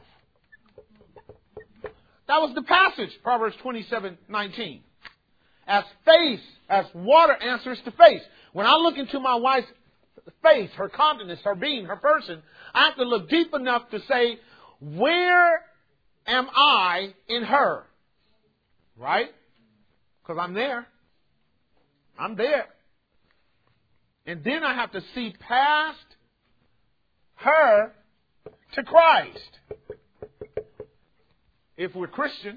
That was the passage, Proverbs twenty-seven nineteen. As face, as water answers to face. When I look into my wife's face, her countenance, her being, her person, I have to look deep enough to say, where am I in her? Right? Because I'm there. I'm there. And then I have to see past her to Christ. If we're Christian.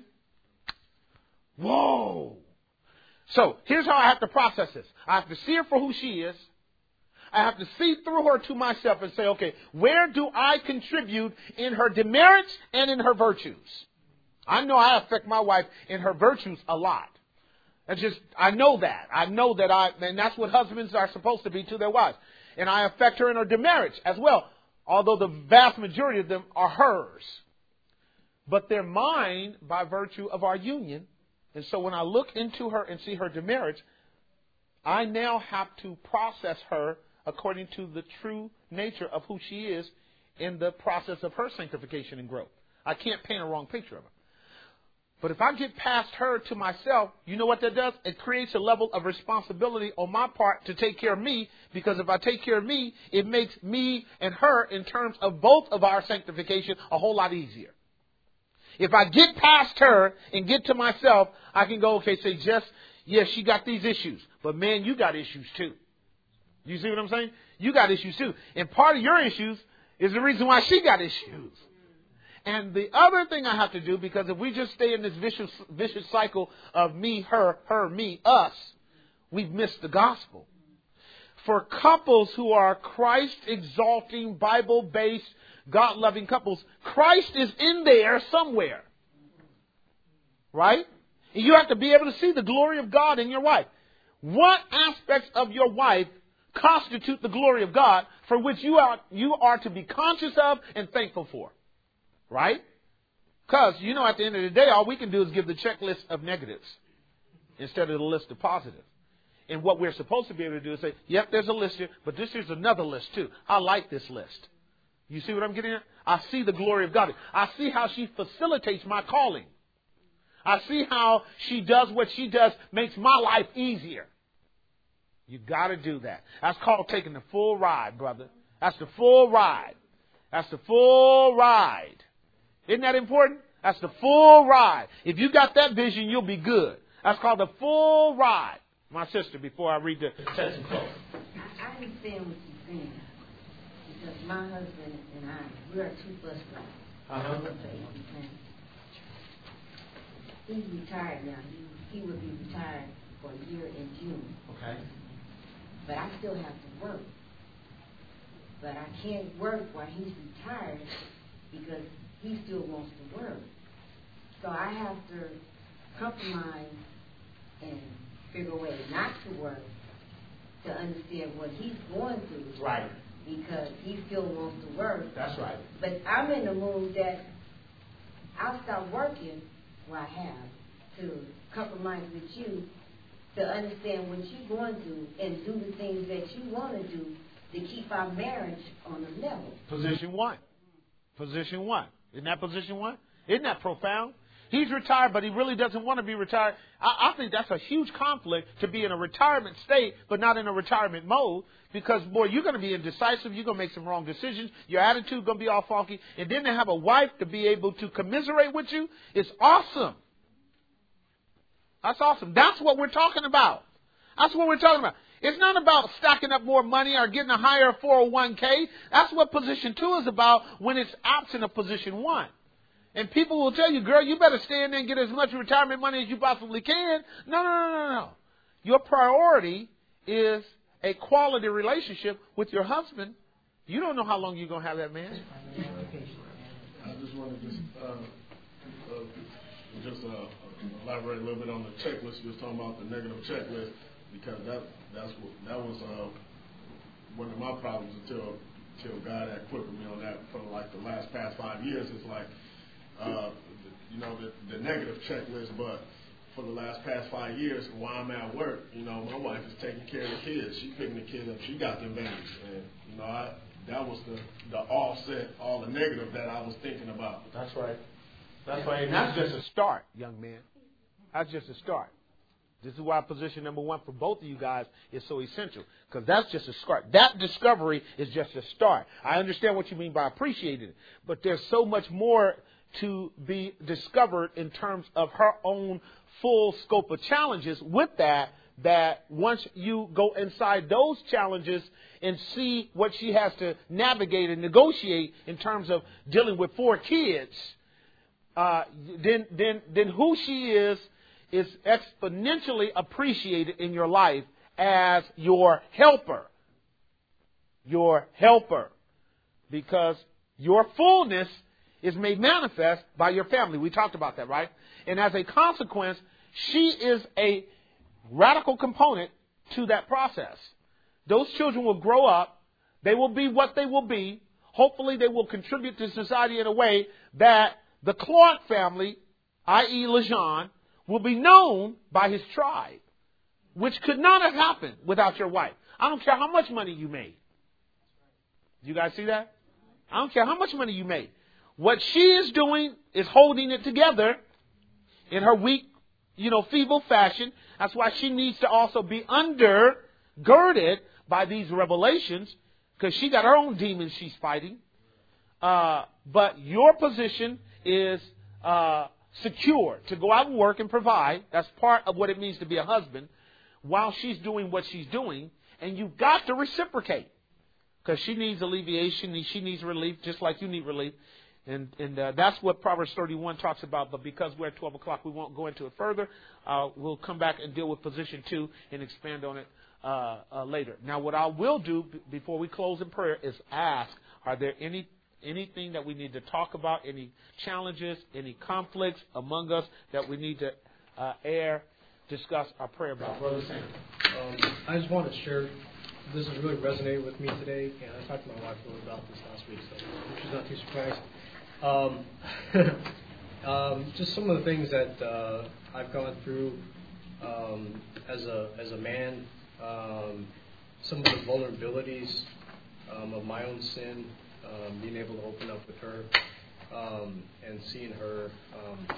Whoa. So here's how I have to process this. I have to see her for who she is. I have to see through her to myself and say, okay, where do I contribute in her demerits and in her virtues? I know I affect my wife in her virtues a lot. That's just, I know that. I know that I, and that's what husbands are supposed to be to their wives. And I affect her in her demerits as well, although the vast majority of them are hers. But they're mine by virtue of our union. And so when I look into her and see her demerits, I now have to process her according to the true nature of who she is in the process of her sanctification and growth. I can't paint a wrong picture of her. But if I get past her to myself, you know what that does? It creates a level of responsibility on my part to take care of me, because if I take care of me, it makes me and her, in terms of both of our sanctification, a whole lot easier. If I get past her and get to myself, I can go, okay, say, Jess, yes, she got these issues, but man, you got issues too. You see what I'm saying? You got issues too. And part of your issues is the reason why she got issues. And the other thing I have to do, because if we just stay in this vicious, vicious cycle of me, her, her, me, us, we've missed the gospel. For couples who are Christ-exalting, Bible-based, God-loving couples, Christ is in there somewhere. Right? And you have to be able to see the glory of God in your wife. What aspects of your wife constitute the glory of God for which you are, you are to be conscious of and thankful for? Right? Because, you know, at the end of the day, all we can do is give the checklist of negatives instead of the list of positives. And what we're supposed to be able to do is say, yep, there's a list here, but this here's another list too. I like this list. You see what I'm getting at? I see the glory of God. I see how she facilitates my calling. I see how she does what she does makes my life easier. You got to do that. That's called taking the full ride, brother. That's the full ride. That's the full ride. Isn't that important? That's the full ride. If you got that vision, you'll be good. That's called the full ride. My sister, before I read the text and close. I, I understand what you're saying. Because my husband and I, we are two bus drivers. Uh-huh. He's retired now. He, he will be retired for a year in June. Okay. But I still have to work. But I can't work while he's retired because he still wants to work. So I have to compromise and figure a way not to work to understand what he's going through. Right. Because he still wants to work. That's right. But I'm in the mood that I'll stop working where I have to compromise with you to understand what you're going through and do the things that you want to do to keep our marriage on a level. Position one. Position one. Isn't that position one? Isn't that profound? He's retired, but he really doesn't want to be retired. I, I think that's a huge conflict to be in a retirement state, but not in a retirement mode. Because, boy, you're going to be indecisive. You're going to make some wrong decisions. Your attitude going to be all funky. And then to have a wife to be able to commiserate with you is awesome. That's awesome. That's what we're talking about. That's what we're talking about. It's not about stacking up more money or getting a higher four oh one k. That's what position two is about when it's absent of position one. And people will tell you, girl, you better stay in there and get as much retirement money as you possibly can. No, no, no, no, no. Your priority is a quality relationship with your husband. You don't know how long you're going to have that man. I just want to just uh, uh, just uh, elaborate a little bit on the checklist. You was talking about the negative checklist because that that's what that was uh, one of my problems until until God had quickened me on that for like the last past five years. It's like uh, you know the, the negative checklist, but for the last past five years, while I'm at work, you know, my wife is taking care of the kids. She's picking the kids up. She got them babies. And, you know, I, that was the, the offset, all the negative that I was thinking about. That's right. That's right. And that's just a start, young man. That's just a start. This is why position number one for both of you guys is so essential. Because that's just a start. That discovery is just a start. I understand what you mean by appreciating it. But there's so much more to be discovered in terms of her own full scope of challenges with that, that once you go inside those challenges and see what she has to navigate and negotiate in terms of dealing with four kids, uh, then, then, then who she is is exponentially appreciated in your life as your helper. Your helper. Because your fullness is made manifest by your family. We talked about that, right? And as a consequence, she is a radical component to that process. Those children will grow up. They will be what they will be. Hopefully they will contribute to society in a way that the Clark family, that is. LeJean, will be known by his tribe, which could not have happened without your wife. I don't care how much money you made. You guys see that? I don't care how much money you made. What she is doing is holding it together in her weak, you know, feeble fashion. That's why she needs to also be undergirded by these revelations, because she got her own demons she's fighting. Uh, but your position is uh, secure to go out and work and provide. That's part of what it means to be a husband while she's doing what she's doing. And you've got to reciprocate, because she needs alleviation. She needs relief just like you need relief. And, and uh, that's what Proverbs thirty-one talks about. But because we're at twelve o'clock, we won't go into it further. Uh, we'll come back and deal with position two and expand on it uh, uh, later. Now, what I will do b- before we close in prayer is ask, are there any anything that we need to talk about, any challenges, any conflicts among us that we need to uh, air, discuss, or pray about? Brother Sam. Um, I just want to share, this has really resonated with me today, and I talked to my wife a little about this last week, so she's not too surprised. Um, um, just some of the things that uh, I've gone through um, as a as a man, um, some of the vulnerabilities um, of my own sin, um, being able to open up with her, um, and seeing her um,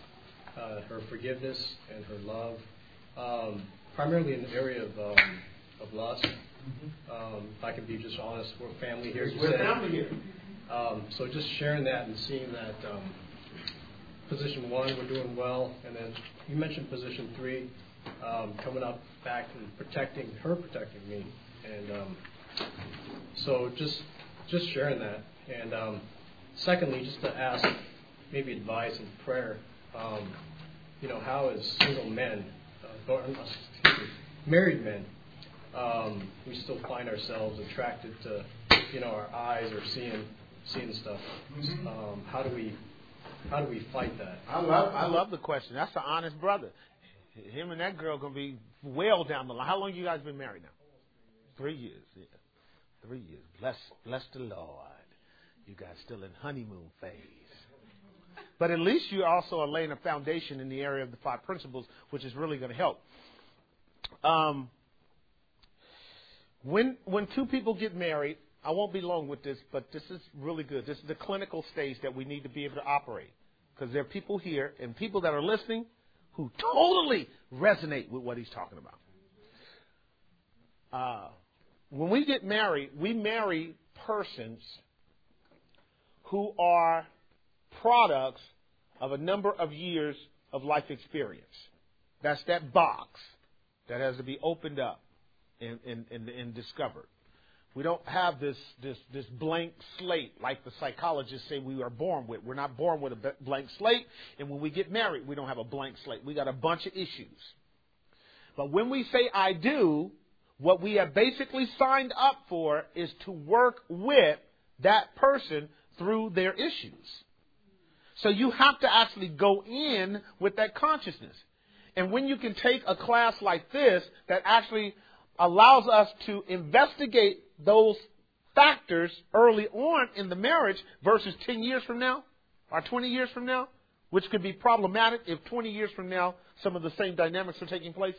uh, her forgiveness and her love, um, primarily in the area of um, of lust. Um, if I can be just honest, we're family here. You We're said. family here. Um, so just sharing that and seeing that um, position one, we're doing well, and then you mentioned position three, um, coming up back and protecting her, protecting me, and um, so just just sharing that. And um, secondly, just to ask maybe advice and prayer. Um, you know, how as single men, uh, or, excuse me, married men, um, we still find ourselves attracted to, you know, our eyes are seeing seeing stuff. Um, how do we how do we fight that? I love I love the question. That's an honest brother. Him and that girl gonna be well down the line. How long you guys been married now? Three years. Yeah. Three years. Bless bless the Lord. You guys still in honeymoon phase. But at least you also are laying a foundation in the area of the five principles, which is really going to help. Um, when when two people get married, I won't be long with this, but this is really good. This is the clinical stage that we need to be able to operate. Because there are people here and people that are listening who totally resonate with what he's talking about. Uh, when we get married, we marry persons who are products of a number of years of life experience. That's that box that has to be opened up and, and, and, and discovered. We don't have this, this, this blank slate like the psychologists say we are born with. We're not born with a blank slate, and when we get married, we don't have a blank slate. We got a bunch of issues. But when we say I do, what we have basically signed up for is to work with that person through their issues. So you have to actually go in with that consciousness. And when you can take a class like this that actually allows us to investigate those factors early on in the marriage versus ten years from now or twenty years from now, which could be problematic if twenty years from now some of the same dynamics are taking place,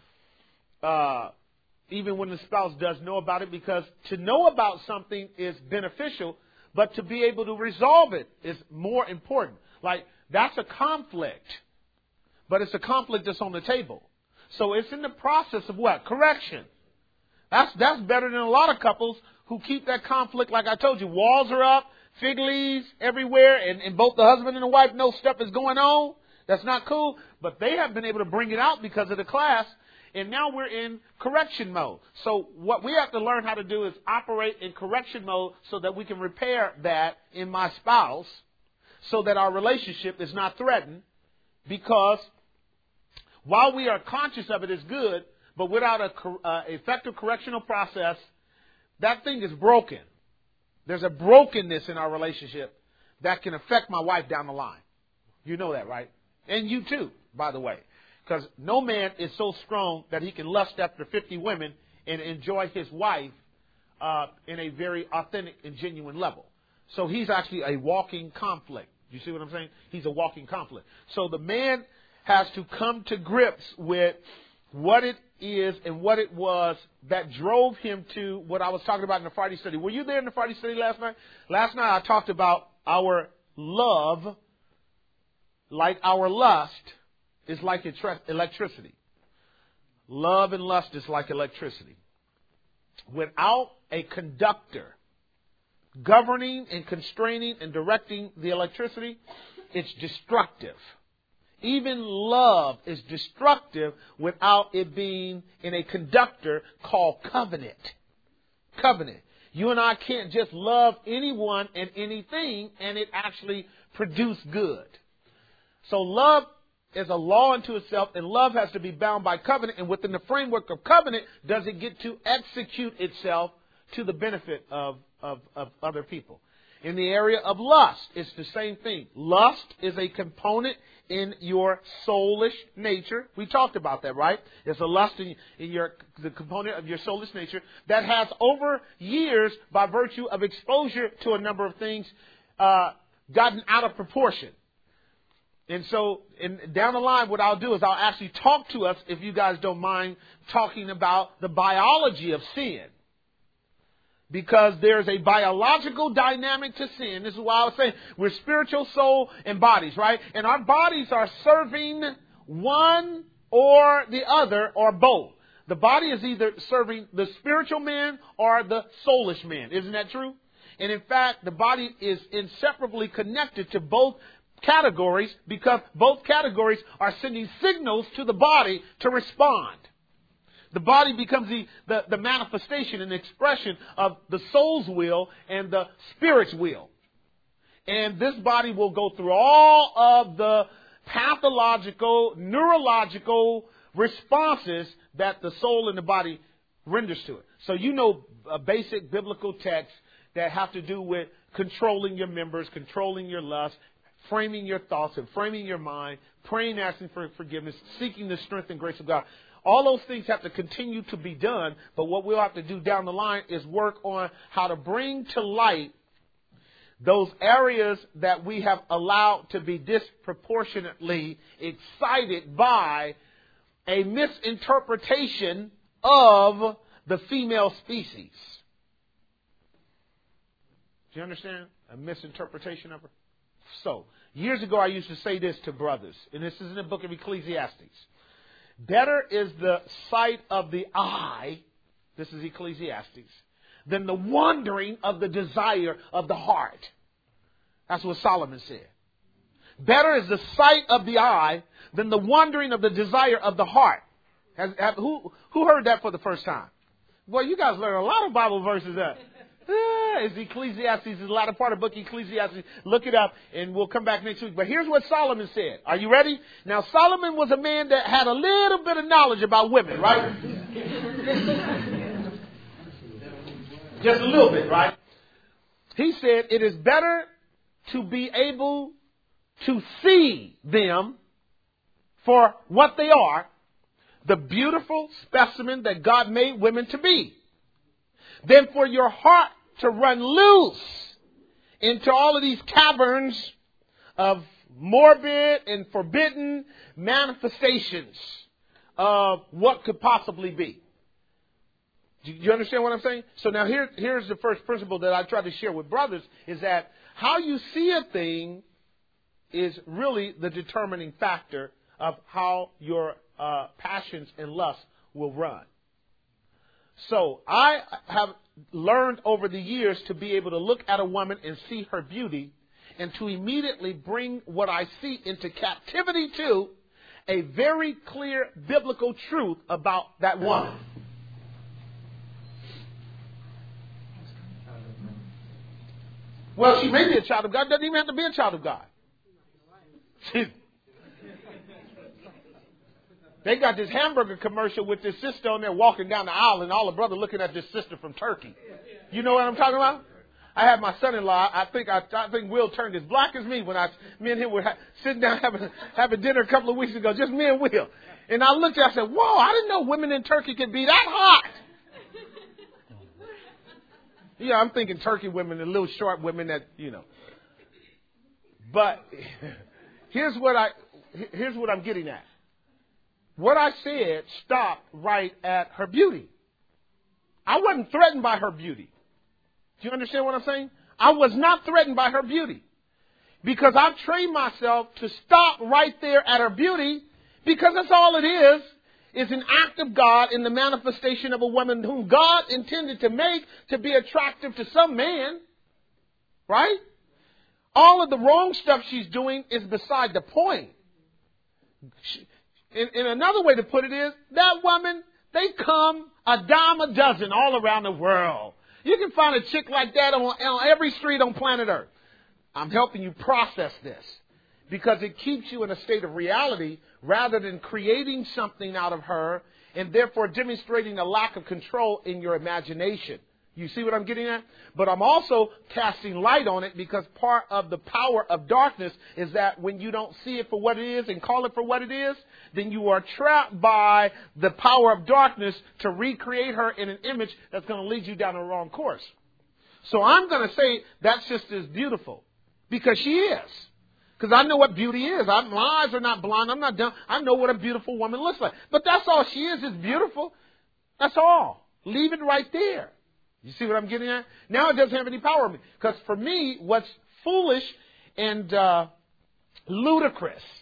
uh, even when the spouse does know about it, because to know about something is beneficial, but to be able to resolve it is more important. Like, that's a conflict, but it's a conflict that's on the table. So it's in the process of what? Correction. That's that's better than a lot of couples who keep that conflict, like I told you, walls are up, fig leaves everywhere, and, and both the husband and the wife know stuff is going on. That's not cool, but they have been able to bring it out because of the class. And now we're in correction mode. So what we have to learn how to do is operate in correction mode so that we can repair that in my spouse so that our relationship is not threatened. Because while we are conscious of it is good, but without an uh, effective correctional process, that thing is broken. There's a brokenness in our relationship that can affect my wife down the line. You know that, right? And you too, by the way. Because no man is so strong that he can lust after fifty women and enjoy his wife uh, in a very authentic and genuine level. So he's actually a walking conflict. You see what I'm saying? He's a walking conflict. So the man has to come to grips with what it is and what it was that drove him to what I was talking about in the Friday study. Were you there in the Friday study last night? Last night I talked about our love, like our lust, is like electricity. Love and lust is like electricity. Without a conductor governing and constraining and directing the electricity, it's destructive. Even love is destructive without it being in a conductor called covenant. Covenant. You and I can't just love anyone and anything and it actually produce good. So love is a law unto itself, and love has to be bound by covenant. And within the framework of covenant, does it get to execute itself to the benefit of, of, of other people? In the area of lust, it's the same thing. Lust is a component in your soulish nature. We talked about that, right? It's a lust in, in your the component of your soulish nature that has over years, by virtue of exposure to a number of things, uh, gotten out of proportion. And so in, down the line, what I'll do is I'll actually talk to us, if you guys don't mind, talking about the biology of sin. Because there's a biological dynamic to sin. This is why I was saying we're spiritual, soul, and bodies, right? And our bodies are serving one or the other or both. The body is either serving the spiritual man or the soulish man. Isn't that true? And in fact, the body is inseparably connected to both categories because both categories are sending signals to the body to respond. The body becomes the, the, the manifestation and expression of the soul's will and the spirit's will. And this body will go through all of the pathological, neurological responses that the soul and the body renders to it. So you know a basic biblical text that have to do with controlling your members, controlling your lust, framing your thoughts and framing your mind, praying, asking for forgiveness, seeking the strength and grace of God. All those things have to continue to be done, but what we'll have to do down the line is work on how to bring to light those areas that we have allowed to be disproportionately excited by a misinterpretation of the female species. Do you understand? A misinterpretation of her? So, years ago I used to say this to brothers, and this is in the book of Ecclesiastes. Better is the sight of the eye, this is Ecclesiastes, than the wandering of the desire of the heart. That's what Solomon said. Better is the sight of the eye than the wandering of the desire of the heart. Has, have, who, who heard that for the first time? Boy, you guys learn a lot of Bible verses there. Ah, it's Ecclesiastes, it's the latter part of the book Ecclesiastes. Look it up and we'll come back next week. But here's what Solomon said. Are you ready? Now, Solomon was a man that had a little bit of knowledge about women, right? Just a little bit, right? He said, it is better to be able to see them for what they are, the beautiful specimen that God made women to be, than for your heart to run loose into all of these caverns of morbid and forbidden manifestations of what could possibly be. Do you understand what I'm saying? So now here, here's the first principle that I try to share with brothers is that how you see a thing is really the determining factor of how your uh, passions and lusts will run. So I have learned over the years to be able to look at a woman and see her beauty and to immediately bring what I see into captivity to a very clear biblical truth about that woman. Well, she may be a child of God. Doesn't even have to be a child of God. She, they got this hamburger commercial with this sister on there walking down the aisle and all the brother looking at this sister from Turkey. You know what I'm talking about? I had my son-in-law. I think I, I think Will turned as black as me when I me and him were ha- sitting down having having dinner a couple of weeks ago. Just me and Will. And I looked at him, I said, "Whoa! I didn't know women in Turkey could be that hot." Yeah, I'm thinking Turkey women, the little short women that, you know. But here's what I here's what I'm getting at. What I said stopped right at her beauty. I wasn't threatened by her beauty. Do you understand what I'm saying? I was not threatened by her beauty. Because I've trained myself to stop right there at her beauty, because that's all it is. Is an act of God in the manifestation of a woman whom God intended to make to be attractive to some man. Right? All of the wrong stuff she's doing is beside the point. She, in, in another way to put it is, that woman, they come a dime a dozen all around the world. You can find a chick like that on, on every street on planet Earth. I'm helping you process this. Because it keeps you in a state of reality rather than creating something out of her and therefore demonstrating a lack of control in your imagination. You see what I'm getting at? But I'm also casting light on it because part of the power of darkness is that when you don't see it for what it is and call it for what it is, then you are trapped by the power of darkness to recreate her in an image that's going to lead you down the wrong course. So I'm going to say that's just as beautiful because she is. Because I know what beauty is. I, my eyes are not blind. I'm not dumb. I know what a beautiful woman looks like. But that's all she is, is beautiful. That's all. Leave it right there. You see what I'm getting at? Now it doesn't have any power on me. Because for me, what's foolish and uh, ludicrous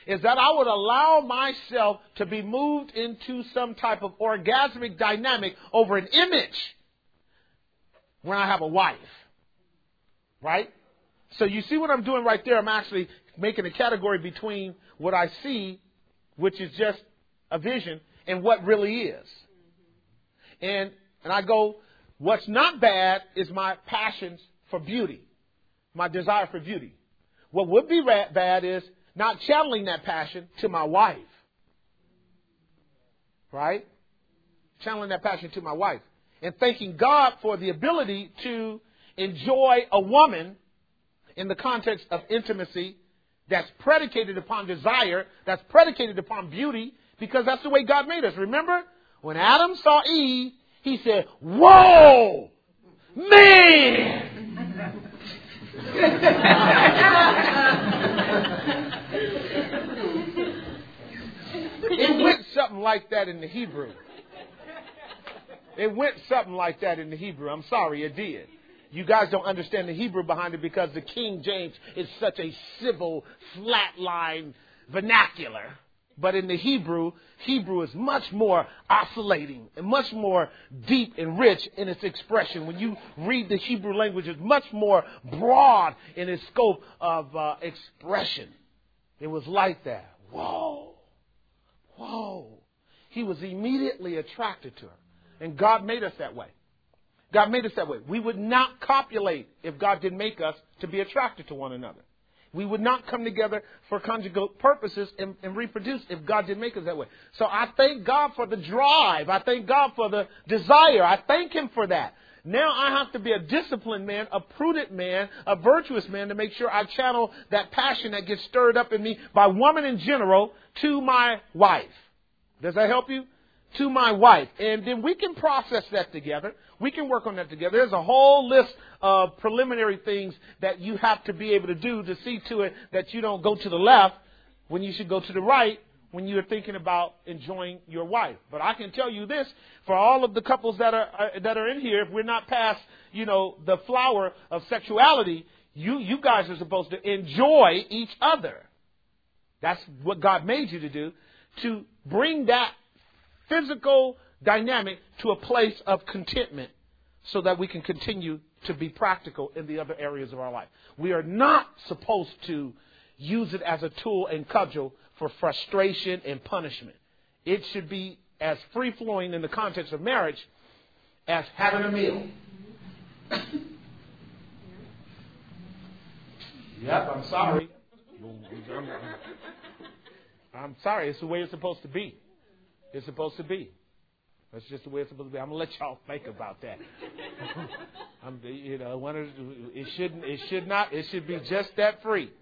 is that I would allow myself to be moved into some type of orgasmic dynamic over an image when I have a wife. Right? So you see what I'm doing right there? I'm actually making a category between what I see, which is just a vision, and what really is. And and I go, what's not bad is my passions for beauty, my desire for beauty. What would be bad is not channeling that passion to my wife. Right? Channeling that passion to my wife. And thanking God for the ability to enjoy a woman in the context of intimacy that's predicated upon desire, that's predicated upon beauty, because that's the way God made us. Remember, when Adam saw Eve, he said, "Whoa, man!" It went something like that in the Hebrew. It went something like that in the Hebrew. I'm sorry, it did. You guys don't understand the Hebrew behind it because the King James is such a civil, flatline vernacular. But in the Hebrew, Hebrew is much more oscillating and much more deep and rich in its expression. When you read the Hebrew language, it's much more broad in its scope of uh, expression. It was like that. Whoa. Whoa. He was immediately attracted to her. And God made us that way. God made us that way. We would not copulate if God didn't make us to be attracted to one another. We would not come together for conjugal purposes and, and reproduce if God didn't make us that way. So I thank God for the drive. I thank God for the desire. I thank Him for that. Now I have to be a disciplined man, a prudent man, a virtuous man to make sure I channel that passion that gets stirred up in me by woman in general to my wife. Does that help you? To my wife. And then we can process that together. We can work on that together. There's a whole list of preliminary things that you have to be able to do to see to it that you don't go to the left when you should go to the right when you're thinking about enjoying your wife. But I can tell you this, for all of the couples that are uh, that are in here, if we're not past, you know, the flower of sexuality, you you guys are supposed to enjoy each other. That's what God made you to do, to bring that physical dynamic to a place of contentment so that we can continue to be practical in the other areas of our life. We are not supposed to use it as a tool and cudgel for frustration and punishment. It should be as free-flowing in the context of marriage as having a meal. Yep, I'm sorry. I'm sorry. It's the way it's supposed to be. It's supposed to be. That's just the way it's supposed to be. I'm gonna let y'all think about that. I'm, you know, one of the, it shouldn't. It should not. It should be just that free.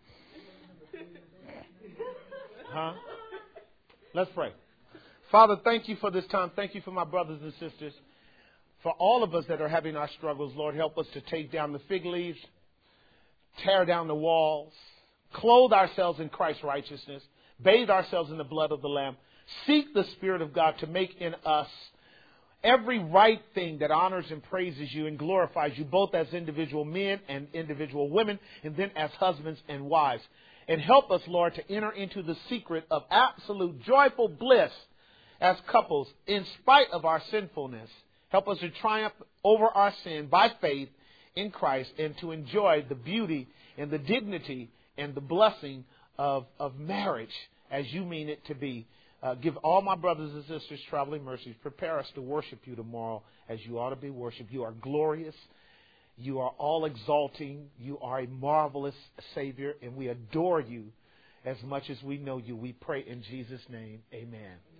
Huh? Let's pray. Father, thank you for this time. Thank you for my brothers and sisters. For all of us that are having our struggles, Lord, help us to take down the fig leaves, tear down the walls, clothe ourselves in Christ's righteousness, bathe ourselves in the blood of the Lamb. Seek the Spirit of God to make in us every right thing that honors and praises you and glorifies you, both as individual men and individual women, and then as husbands and wives. And help us, Lord, to enter into the secret of absolute joyful bliss as couples in spite of our sinfulness. Help us to triumph over our sin by faith in Christ and to enjoy the beauty and the dignity and the blessing of, of marriage as you mean it to be. Uh, give all my brothers and sisters traveling mercies. Prepare us to worship you tomorrow as you ought to be worshipped. You are glorious. You are all exalting. You are a marvelous Savior, and we adore you as much as we know you. We pray in Jesus' name. Amen.